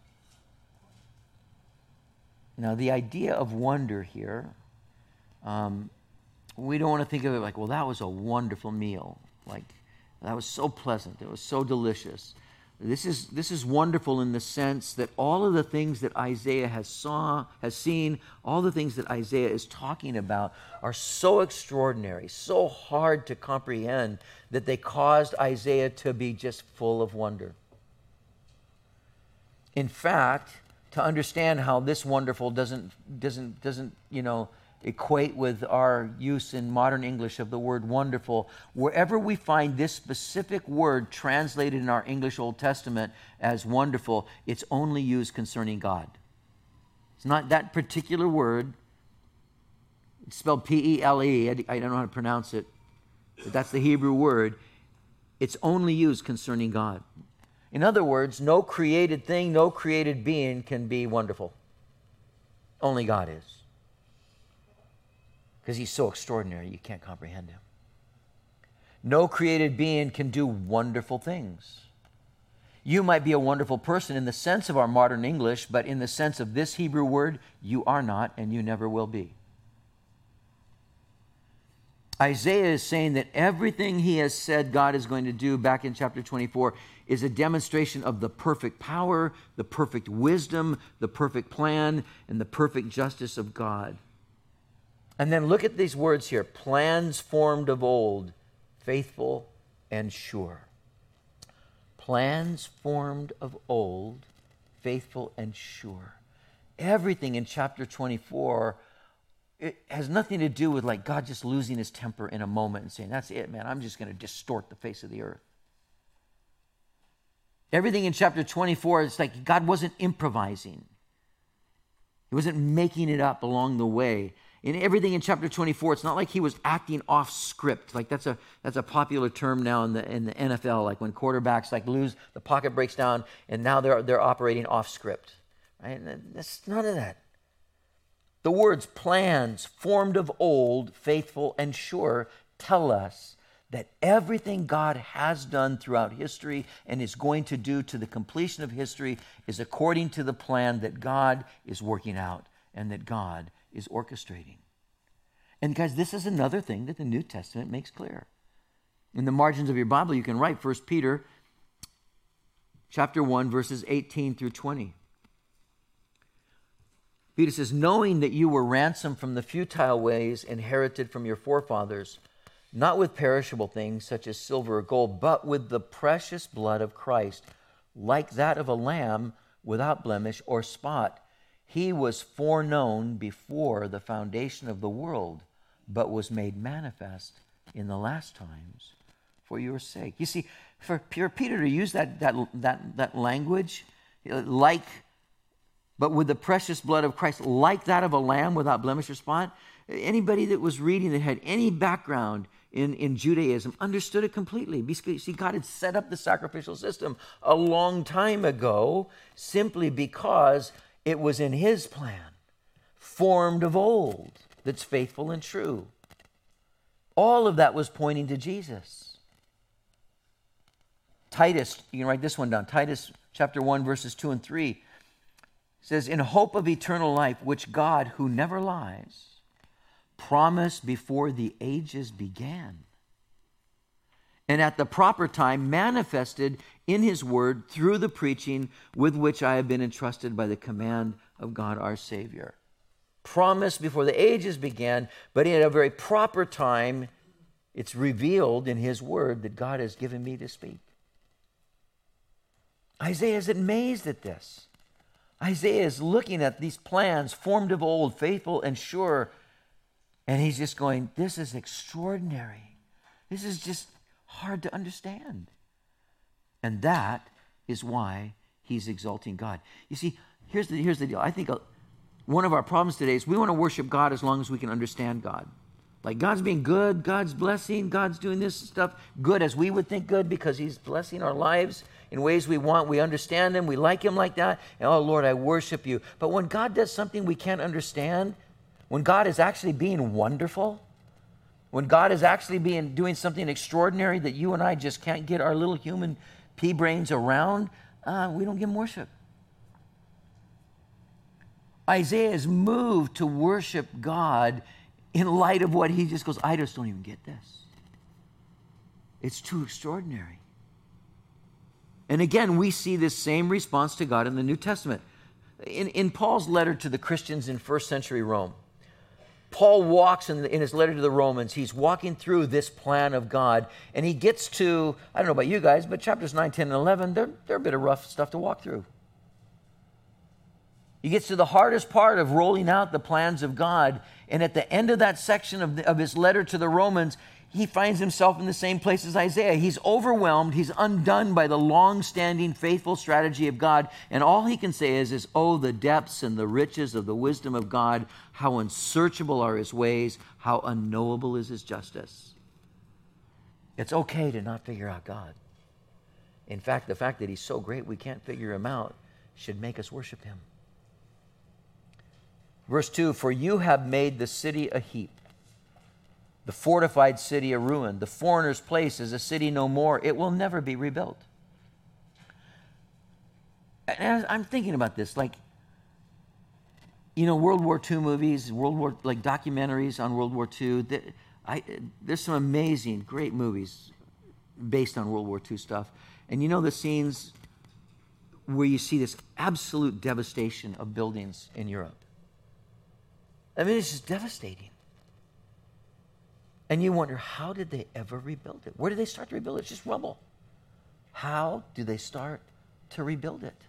Now, the idea of wonder here, Um, we don't want to think of it like, well, that was a wonderful meal. Like, that was so pleasant. It was so delicious. This is this is wonderful in the sense that all of the things that Isaiah has saw, has seen, all the things that Isaiah is talking about are so extraordinary, so hard to comprehend that they caused Isaiah to be just full of wonder. In fact, to understand how this wonderful doesn't doesn't doesn't, you know, equate with our use in modern English of the word wonderful, wherever we find this specific word translated in our English Old Testament as wonderful, it's only used concerning God. It's not that particular word. It's spelled P E L E. I don't know how to pronounce it, but that's the Hebrew word. It's only used concerning God. In other words, no created thing, no created being can be wonderful. Only God is. Because he's so extraordinary, you can't comprehend him. No created being can do wonderful things. You might be a wonderful person in the sense of our modern English, but in the sense of this Hebrew word, you are not and you never will be. Isaiah is saying that everything he has said God is going to do back in chapter twenty-four is a demonstration of the perfect power, the perfect wisdom, the perfect plan, and the perfect justice of God. And then look at these words here. Plans formed of old, faithful and sure. Plans formed of old, faithful and sure. Everything in chapter twenty-four, it has nothing to do with like God just losing his temper in a moment and saying, that's it, man, I'm just going to distort the face of the earth. Everything in chapter twenty-four, it's like God wasn't improvising. He wasn't making it up along the way. In everything in chapter twenty-four, it's not like he was acting off script. Like that's a that's a popular term now in the in the N F L. Like when quarterbacks like lose, the pocket breaks down, and now they're they're operating off script. Right? And that's none of that. The words plans formed of old, faithful and sure tell us that everything God has done throughout history and is going to do to the completion of history is according to the plan that God is working out and that God is orchestrating. And guys, this is another thing that the New Testament makes clear. In the margins of your Bible, you can write First Peter chapter one, verses eighteen through twenty. Peter says, knowing that you were ransomed from the futile ways inherited from your forefathers, not with perishable things such as silver or gold, but with the precious blood of Christ, like that of a lamb without blemish or spot. He was foreknown before the foundation of the world, but was made manifest in the last times for your sake. You see, for Peter to use that, that, that, that language, like, but with the precious blood of Christ, like that of a lamb without blemish or spot, anybody that was reading that had any background in, in Judaism understood it completely. Because, see, God had set up the sacrificial system a long time ago simply because it was in his plan, formed of old, that's faithful and true. All of that was pointing to Jesus. Titus, you can write this one down. Titus chapter one, verses two and three says, in hope of eternal life, which God, who never lies, promised before the ages began, and at the proper time manifested in his word through the preaching with which I have been entrusted by the command of God our Savior. Promised before the ages began, but in a very proper time, it's revealed in his word that God has given me to speak. Isaiah is amazed at this. Isaiah is looking at these plans formed of old, faithful and sure, and he's just going, this is extraordinary. This is just hard to understand. And that is why he's exalting God. You see, here's the, here's the deal. I think one of our problems today is we want to worship God as long as we can understand God. Like God's being good, God's blessing, God's doing this stuff good as we would think good because he's blessing our lives in ways we want. We understand him, we like him like that, and oh Lord, I worship you. But when God does something we can't understand, when God is actually being wonderful, when God is actually being doing something extraordinary that you and I just can't get our little human pea brains around, uh, we don't give him worship. Isaiah is moved to worship God in light of what he just goes, I just don't even get this. It's too extraordinary. And again, we see this same response to God in the New Testament. In, in Paul's letter to the Christians in first century Rome, Paul walks in, the, in his letter to the Romans, he's walking through this plan of God, and he gets to, I don't know about you guys, but chapters nine, ten, and eleven, they're, they're a bit of rough stuff to walk through. He gets to the hardest part of rolling out the plans of God, and at the end of that section of, the, of his letter to the Romans, he finds himself in the same place as Isaiah. He's overwhelmed. He's undone by the long-standing faithful strategy of God. And all he can say is, is, oh, the depths and the riches of the wisdom of God. How unsearchable are his ways. How unknowable is his justice. It's okay to not figure out God. In fact, the fact that he's so great we can't figure him out should make us worship him. Verse two, for you have made the city a heap, the fortified city a ruin. The foreigner's place is a city no more. It will never be rebuilt. And I'm thinking about this, like, you know, World War Two movies, World War, like documentaries on World War Two. I, there's some amazing, great movies based on World War Two stuff. And you know the scenes where you see this absolute devastation of buildings in Europe. I mean, it's just devastating. And you wonder, how did they ever rebuild it? Where did they start to rebuild it? It's just rubble. How do they start to rebuild it?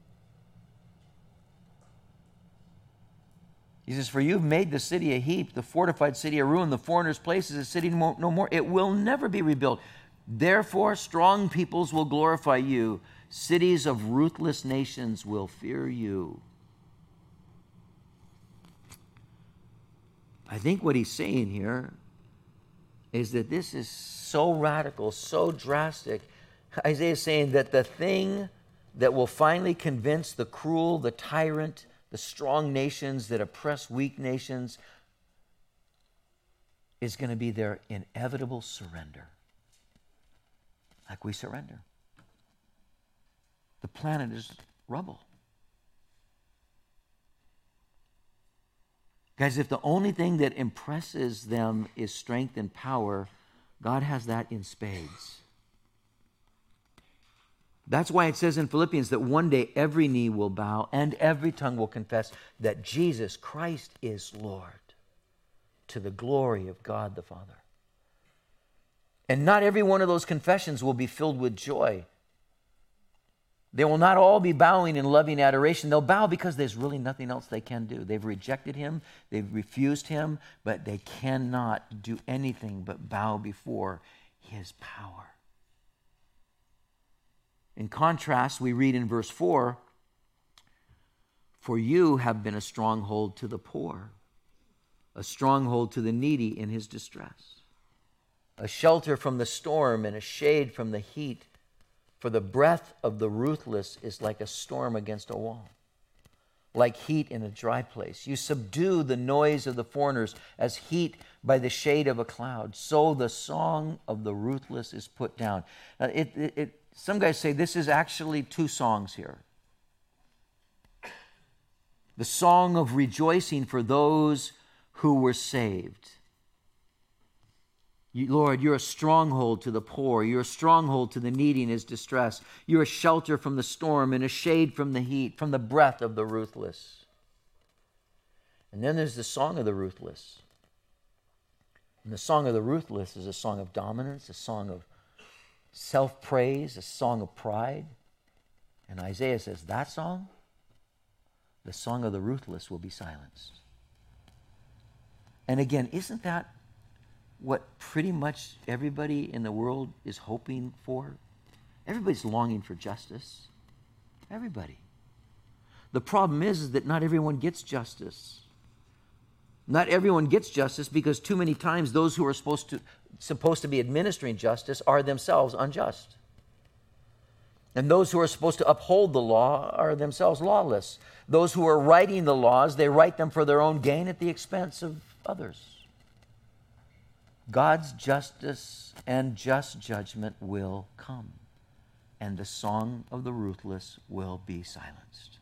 He says, for you've made the city a heap, the fortified city a ruin, the foreigner's place is a city no more. It will never be rebuilt. Therefore, strong peoples will glorify you. Cities of ruthless nations will fear you. I think what he's saying here is that this is so radical, so drastic. Isaiah is saying that the thing that will finally convince the cruel, the tyrant, the strong nations that oppress weak nations is going to be their inevitable surrender. Like we surrender. The planet is rubble. Guys, if the only thing that impresses them is strength and power, God has that in spades. That's why it says in Philippians that one day every knee will bow and every tongue will confess that Jesus Christ is Lord, to the glory of God the Father. And not every one of those confessions will be filled with joy. They will not all be bowing in loving adoration. They'll bow because there's really nothing else they can do. They've rejected him, they've refused him, but they cannot do anything but bow before his power. In contrast, we read in verse four, "For you have been a stronghold to the poor, a stronghold to the needy in his distress, a shelter from the storm and a shade from the heat. For the breath of the ruthless is like a storm against a wall, like heat in a dry place. You subdue the noise of the foreigners as heat by the shade of a cloud. So the song of the ruthless is put down." Now, it, it, it, some guys say this is actually two songs here. The song of rejoicing for those who were saved. You, Lord, you're a stronghold to the poor. You're a stronghold to the needy in his distress. You're a shelter from the storm and a shade from the heat, from the breath of the ruthless. And then there's the song of the ruthless. And the song of the ruthless is a song of dominance, a song of self-praise, a song of pride. And Isaiah says, that song, the song of the ruthless, will be silenced. And again, isn't that what pretty much everybody in the world is hoping for? Everybody's longing for justice. Everybody. The problem is, is that not everyone gets justice. Not everyone gets justice because too many times those who are supposed to supposed to be administering justice are themselves unjust. And those who are supposed to uphold the law are themselves lawless. Those who are writing the laws, they write them for their own gain at the expense of others. God's justice and just judgment will come, and the song of the ruthless will be silenced.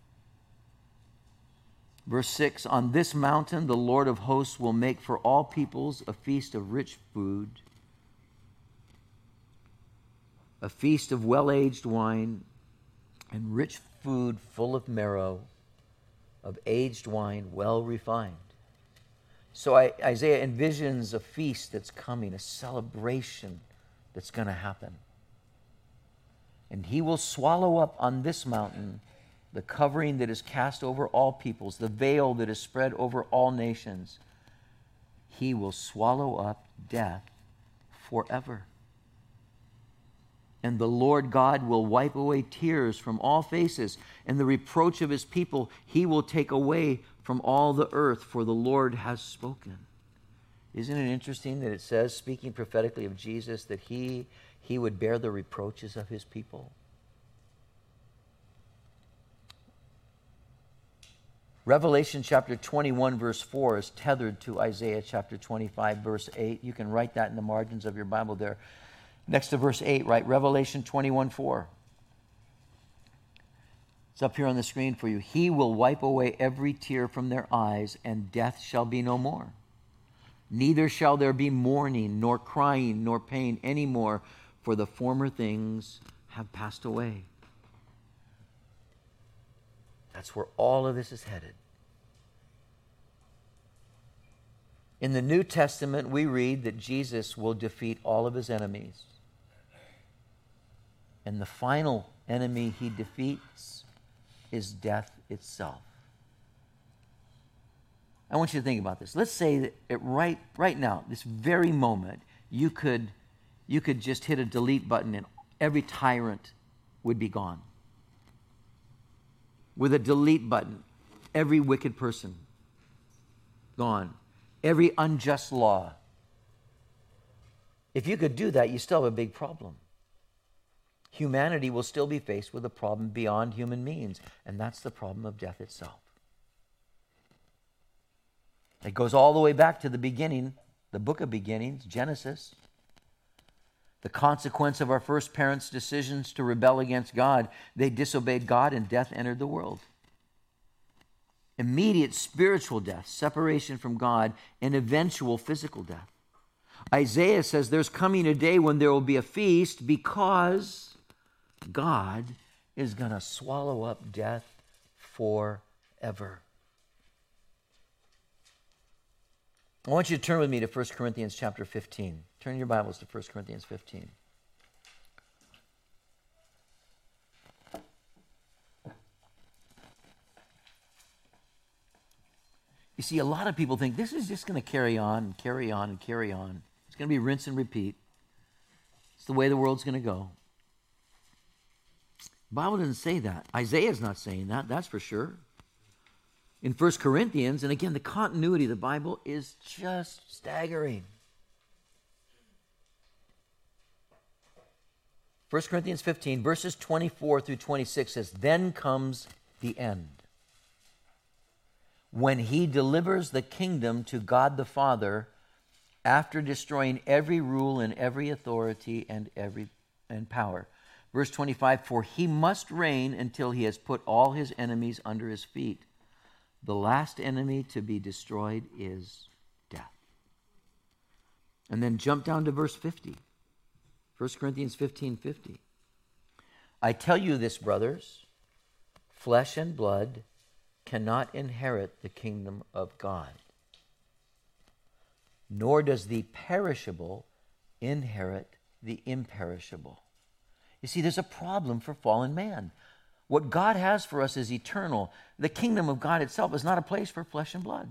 Verse six, "On this mountain the Lord of hosts will make for all peoples a feast of rich food, a feast of well-aged wine, and rich food full of marrow, of aged wine well refined." So I, Isaiah envisions a feast that's coming, a celebration that's going to happen. And he will swallow up on this mountain the covering that is cast over all peoples, the veil that is spread over all nations. He will swallow up death forever. And the Lord God will wipe away tears from all faces, and the reproach of his people he will take away from all the earth, for the Lord has spoken. Isn't it interesting that it says, speaking prophetically of Jesus, that he, he would bear the reproaches of his people? Revelation chapter twenty-one, verse four is tethered to Isaiah chapter twenty-five, verse eight. You can write that in the margins of your Bible there. Next to verse eight, right? Revelation twenty-one, four. It's up here on the screen for you. "He will wipe away every tear from their eyes, and death shall be no more. Neither shall there be mourning, nor crying, nor pain any more, for the former things have passed away." That's where all of this is headed. In the New Testament, we read that Jesus will defeat all of his enemies. And the final enemy he defeats is death itself. I want you to think about this. Let's say that it right, right now, this very moment, you could, you could just hit a delete button and every tyrant would be gone. With a delete button, every wicked person gone. Every unjust law. If you could do that, you still have a big problem. Humanity will still be faced with a problem beyond human means, and that's the problem of death itself. It goes all the way back to the beginning, the book of beginnings, Genesis. The consequence of our first parents' decisions to rebel against God, they disobeyed God and death entered the world. Immediate spiritual death, separation from God, and eventual physical death. Isaiah says there's coming a day when there will be a feast because God is going to swallow up death forever. I want you to turn with me to First Corinthians chapter fifteen. Turn your Bibles to First Corinthians fifteen. You see, a lot of people think this is just going to carry on and carry on and carry on. It's going to be rinse and repeat. It's the way the world's going to go. The Bible doesn't say that. Isaiah's not saying that, that's for sure. In First Corinthians, and again, the continuity of the Bible is just staggering. First Corinthians fifteen, verses twenty-four through twenty-six says, "Then comes the end, when he delivers the kingdom to God the Father, after destroying every rule and every authority and every and power." Verse twenty-five, "For he must reign until he has put all his enemies under his feet. The last enemy to be destroyed is death." And then jump down to verse fifty. First Corinthians fifteen fifty. "I tell you this, brothers, flesh and blood cannot inherit the kingdom of God, nor does the perishable inherit the imperishable." You see, there's a problem for fallen man. What God has for us is eternal. The kingdom of God itself is not a place for flesh and blood.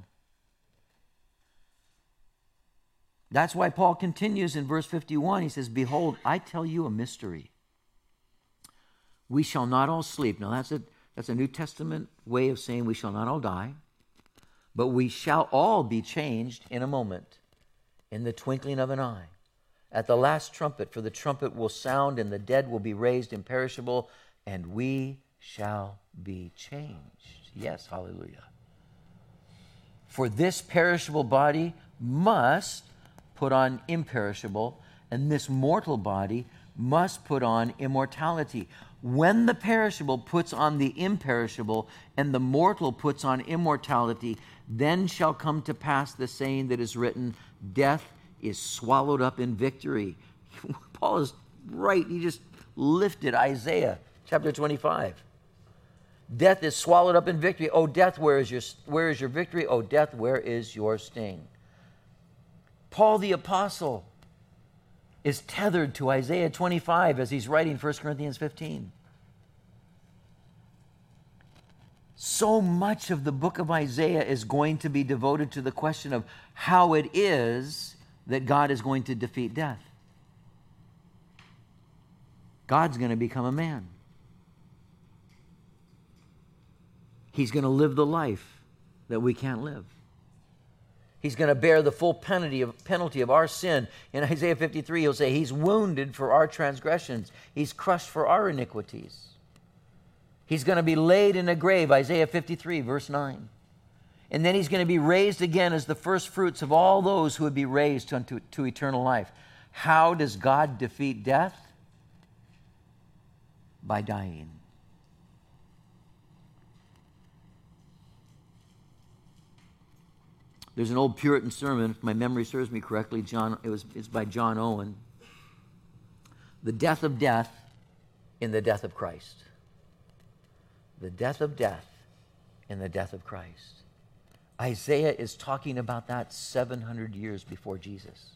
That's why Paul continues in verse fifty-one. He says, "Behold, I tell you a mystery. We shall not all sleep." Now that's a, that's a New Testament way of saying we shall not all die, but we shall all be changed in a moment, in the twinkling of an eye, at the last trumpet. For the trumpet will sound, and the dead will be raised imperishable, and we shall be changed. Yes, hallelujah. "For this perishable body must put on imperishable, and this mortal body must put on immortality. When the perishable puts on the imperishable, and the mortal puts on immortality, then shall come to pass the saying that is written, death is swallowed up in victory." Paul is right. He just lifted Isaiah chapter twenty-five. Death is swallowed up in victory. Oh, death, where is your, where is your victory? Oh, death, where is your sting? Paul the apostle is tethered to Isaiah twenty-five as he's writing First Corinthians fifteen. So much of the book of Isaiah is going to be devoted to the question of how it is that God is going to defeat death. God's going to become a man. He's going to live the life that we can't live. He's going to bear the full penalty of, penalty of our sin. In Isaiah fifty-three, he'll say, he's wounded for our transgressions. He's crushed for our iniquities. He's going to be laid in a grave, Isaiah fifty-three, verse nine. And then he's going to be raised again as the first fruits of all those who would be raised unto to eternal life. How does God defeat death? By dying. There's an old Puritan sermon, if my memory serves me correctly, John, it was, it's by John Owen. The death of death in the death of Christ. The death of death in the death of Christ. Isaiah is talking about that seven hundred years before Jesus.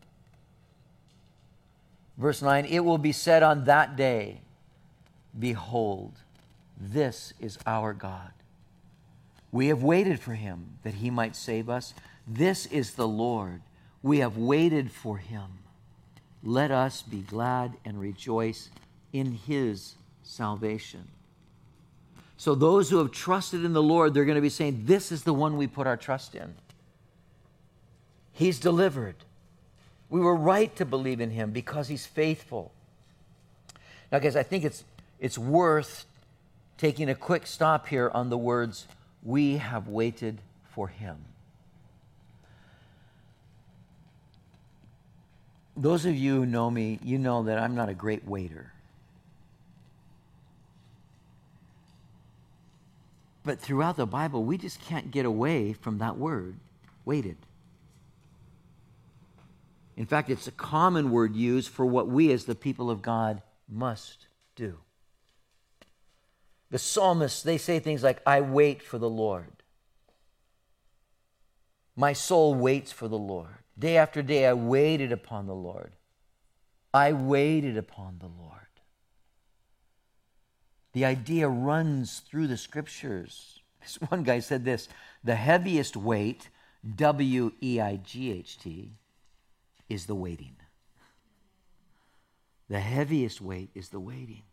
Verse nine, it will be said on that day, behold, this is our God. We have waited for him that he might save us. This is the Lord. We have waited for him. Let us be glad and rejoice in his salvation. So those who have trusted in the Lord, they're going to be saying, this is the one we put our trust in. He's delivered. We were right to believe in him because he's faithful. Now, guys, I think it's it's worth taking a quick stop here on the words, we have waited for him. Those of you who know me, you know that I'm not a great waiter. But throughout the Bible, we just can't get away from that word, waited. In fact, it's a common word used for what we as the people of God must do. The psalmists, they say things like, I wait for the Lord. My soul waits for the Lord. Day after day, I waited upon the Lord. I waited upon the Lord. The idea runs through the scriptures. This one guy said this, the heaviest weight, W E I G H T, is the waiting. The heaviest weight is the waiting.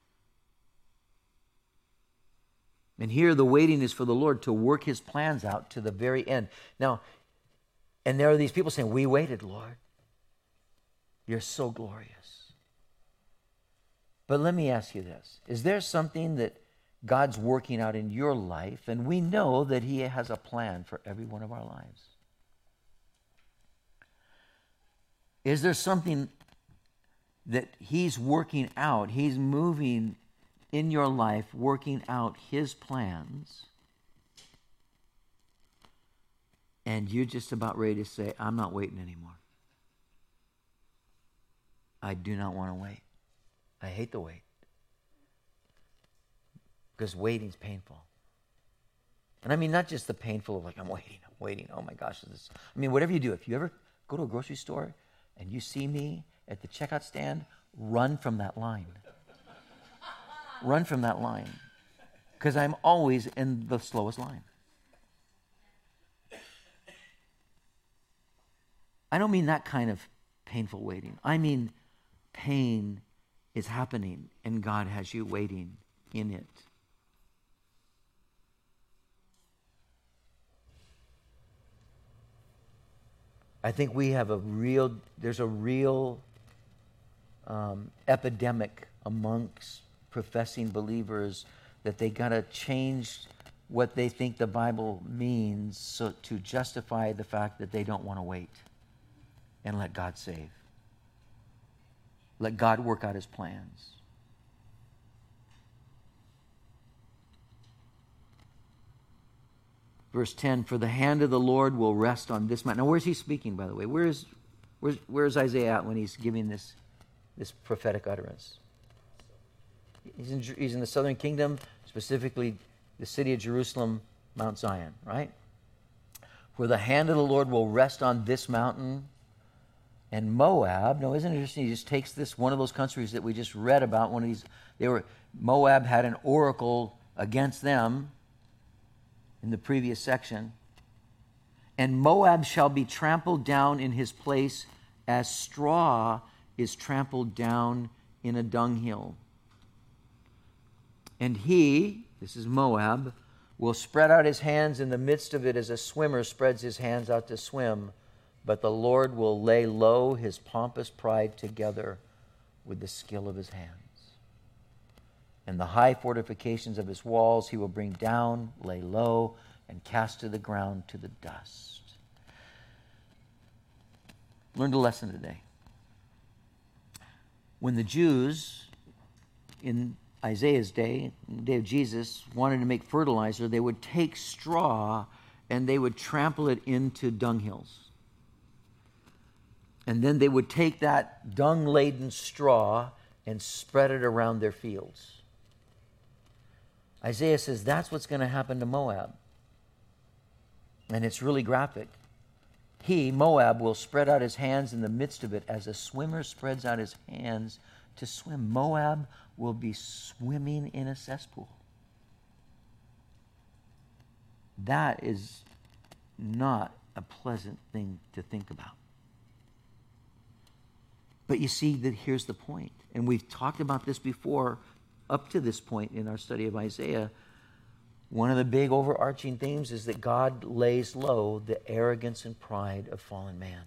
And here the waiting is for the Lord to work his plans out to the very end. Now, and there are these people saying, we waited, Lord. You're so glorious. But let me ask you this. Is there something that God's working out in your life, and we know that he has a plan for every one of our lives? Is there something that he's working out, he's moving in your life, working out his plans, and you're just about ready to say, I'm not waiting anymore. I do not want to wait. I hate the wait. Because waiting's painful. And I mean, not just the painful of like, I'm waiting, I'm waiting, oh my gosh. This. I mean, whatever you do, if you ever go to a grocery store and you see me at the checkout stand, run from that line. Run from that line. Because I'm always in the slowest line. I don't mean that kind of painful waiting. I mean pain is happening and God has you waiting in it. I think we have a real, there's a real um, epidemic amongst professing believers that they got to change what they think the Bible means so to justify the fact that they don't want to wait and let God save. Let God work out his plans. Verse ten, for the hand of the Lord will rest on this mountain. Now, where's he speaking, by the way? Where is, where's, where's Isaiah at when he's giving this, this prophetic utterance? He's in, he's in the southern kingdom, specifically the city of Jerusalem, Mount Zion, right? Where the hand of the Lord will rest on this mountain. And Moab, no, isn't it interesting? He just takes this, one of those countries that we just read about, one of these, they were, Moab had an oracle against them in the previous section. And Moab shall be trampled down in his place as straw is trampled down in a dunghill. And he, this is Moab, will spread out his hands in the midst of it as a swimmer spreads his hands out to swim. But the Lord will lay low his pompous pride together with the skill of his hands. And the high fortifications of his walls he will bring down, lay low, and cast to the ground to the dust. Learned a lesson today. When the Jews in Isaiah's day, in the day of Jesus, wanted to make fertilizer, they would take straw and they would trample it into dunghills. And then they would take that dung-laden straw and spread it around their fields. Isaiah says that's what's going to happen to Moab. And it's really graphic. He, Moab, will spread out his hands in the midst of it as a swimmer spreads out his hands to swim. Moab will be swimming in a cesspool. That is not a pleasant thing to think about. But you see that here's the point, and we've talked about this before up to this point in our study of Isaiah, one of the big overarching themes is that God lays low the arrogance and pride of fallen man.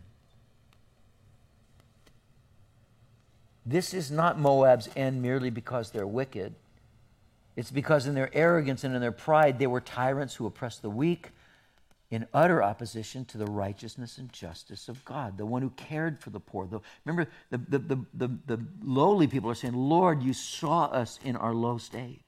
This is not Moab's end merely because they're wicked. It's because in their arrogance and in their pride, they were tyrants who oppressed the weak in utter opposition to the righteousness and justice of God, the one who cared for the poor. The, remember, the, the, the, the, the lowly people are saying, Lord, you saw us in our low state.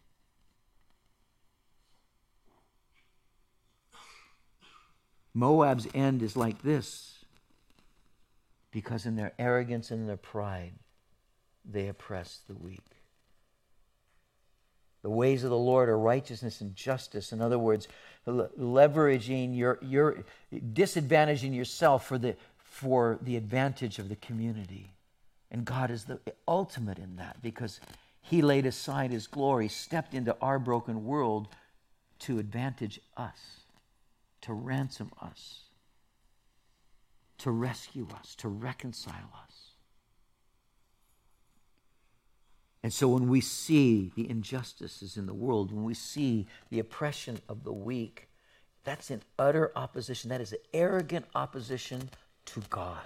Moab's end is like this because in their arrogance and their pride, they oppress the weak. The ways of the Lord are righteousness and justice. In other words, le- leveraging your, your disadvantaging yourself for the, for the advantage of the community. And God is the ultimate in that because he laid aside his glory, stepped into our broken world to advantage us, to ransom us, to rescue us, to reconcile us. And so when we see the injustices in the world, when we see the oppression of the weak, that's in utter opposition. That is an arrogant opposition to God.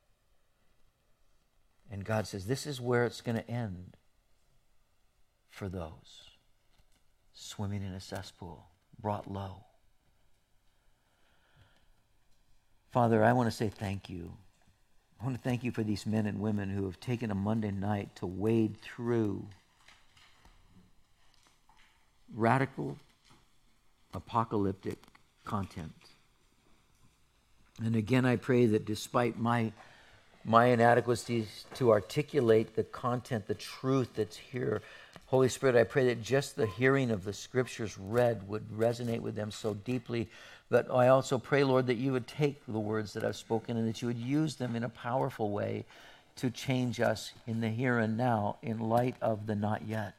And God says, this is where it's going to end for those swimming in a cesspool, brought low. Father, I want to say thank you. I want to thank you for these men and women who have taken a Monday night to wade through radical, apocalyptic content. And again, I pray that despite my, my inadequacies to articulate the content, the truth that's here, Holy Spirit, I pray that just the hearing of the scriptures read would resonate with them so deeply. But I also pray, Lord, that you would take the words that I've spoken and that you would use them in a powerful way to change us in the here and now in light of the not yet.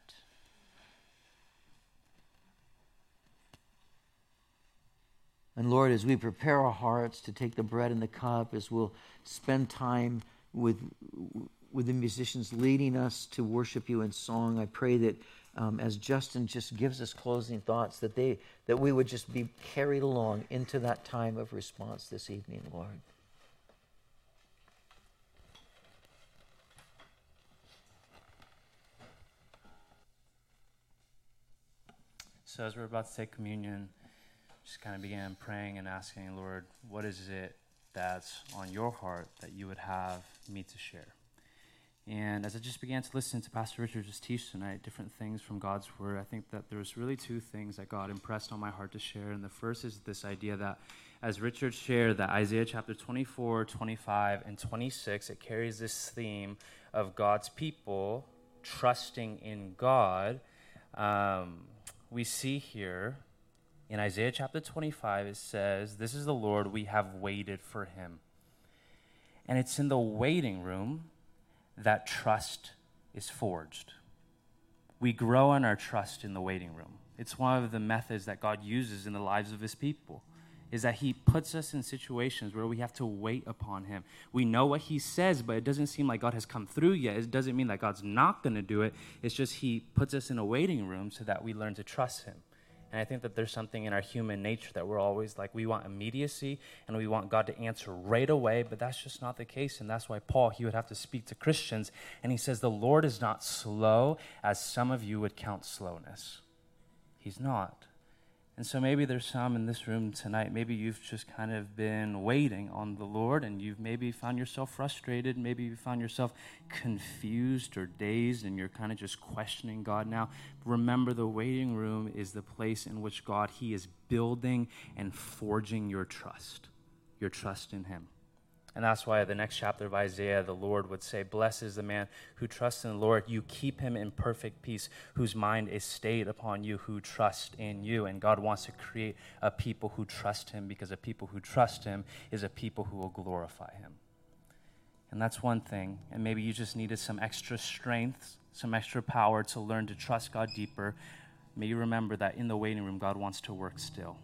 And Lord, as we prepare our hearts to take the bread and the cup, as we'll spend time with, with the musicians leading us to worship you in song, I pray that Um, as Justin just gives us closing thoughts, that they that we would just be carried along into that time of response this evening, Lord. So as we're about to take communion, just kind of began praying and asking, Lord, what is it that's on your heart that you would have me to share? And as I just began to listen to Pastor Richard just teach tonight, different things from God's Word, I think that there's really two things that God impressed on my heart to share. And the first is this idea that, as Richard shared, that Isaiah chapter twenty-four, twenty-five, and twenty-six, it carries this theme of God's people trusting in God. Um, we see here in Isaiah chapter twenty-five, it says, "This is the Lord, we have waited for him." And it's in the waiting room that trust is forged. We grow in our trust in the waiting room. It's one of the methods that God uses in the lives of his people, is that he puts us in situations where we have to wait upon him. We know what he says, but it doesn't seem like God has come through yet. It doesn't mean that God's not going to do it. It's just he puts us in a waiting room so that we learn to trust him. And I think that there's something in our human nature that we're always like, we want immediacy and we want God to answer right away, but that's just not the case. And that's why Paul, he would have to speak to Christians, and he says, the Lord is not slow as some of you would count slowness. He's not. And so maybe there's some in this room tonight, maybe you've just kind of been waiting on the Lord, and you've maybe found yourself frustrated, maybe you found yourself confused or dazed, and you're kind of just questioning God now. Remember, the waiting room is the place in which God, he is building and forging your trust, your trust in him. And that's why the next chapter of Isaiah, the Lord would say, blessed is the man who trusts in the Lord. You keep him in perfect peace, whose mind is stayed upon you, who trust in you. And God wants to create a people who trust him, because a people who trust him is a people who will glorify him. And that's one thing. And maybe you just needed some extra strength, some extra power to learn to trust God deeper. May you remember that in the waiting room, God wants to work still.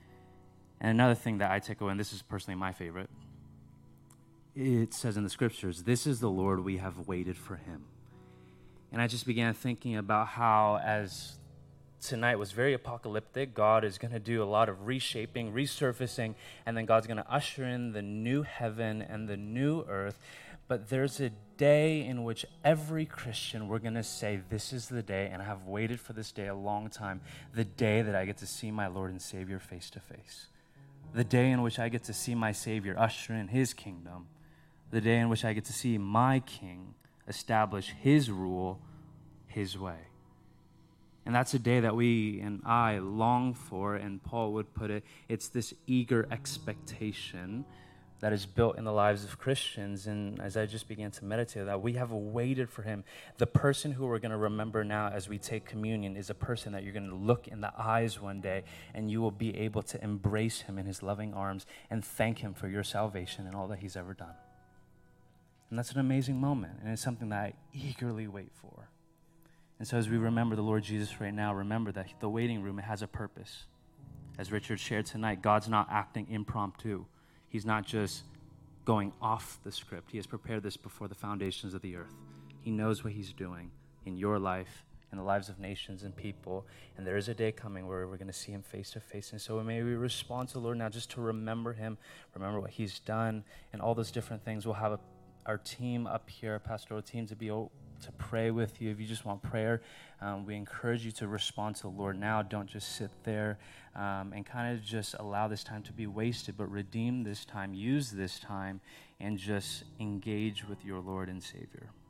And another thing that I take away, and this is personally my favorite, it says in the scriptures, this is the Lord, we have waited for him. And I just began thinking about how, as tonight was very apocalyptic, God is going to do a lot of reshaping, resurfacing, and then God's going to usher in the new heaven and the new earth. But there's a day in which every Christian, we're going to say, this is the day, and I have waited for this day a long time, the day that I get to see my Lord and Savior face to face. The day in which I get to see my Savior usher in his kingdom. The day in which I get to see my King establish his rule, his way. And that's a day that we and I long for, and Paul would put it, it's this eager expectation that is built in the lives of Christians. And as I just began to meditate that, we have waited for him. The person who we're going to remember now as we take communion is a person that you're going to look in the eyes one day, and you will be able to embrace him in his loving arms and thank him for your salvation and all that he's ever done. And that's an amazing moment, and it's something that I eagerly wait for. And so as we remember the Lord Jesus right now, remember that the waiting room, it has a purpose. As Richard shared tonight, God's not acting impromptu. He's not just going off the script. He has prepared this before the foundations of the earth. He knows what he's doing in your life, in the lives of nations and people. And there is a day coming where we're going to see him face to face. And so may we respond to the Lord now just to remember him, remember what he's done, and all those different things. We'll have a, our team up here, a pastoral team, to be able to pray with you. If you just want prayer, um, we encourage you to respond to the Lord now. Don't just sit there um, and kind of just allow this time to be wasted, but redeem this time, use this time, and just engage with your Lord and Savior.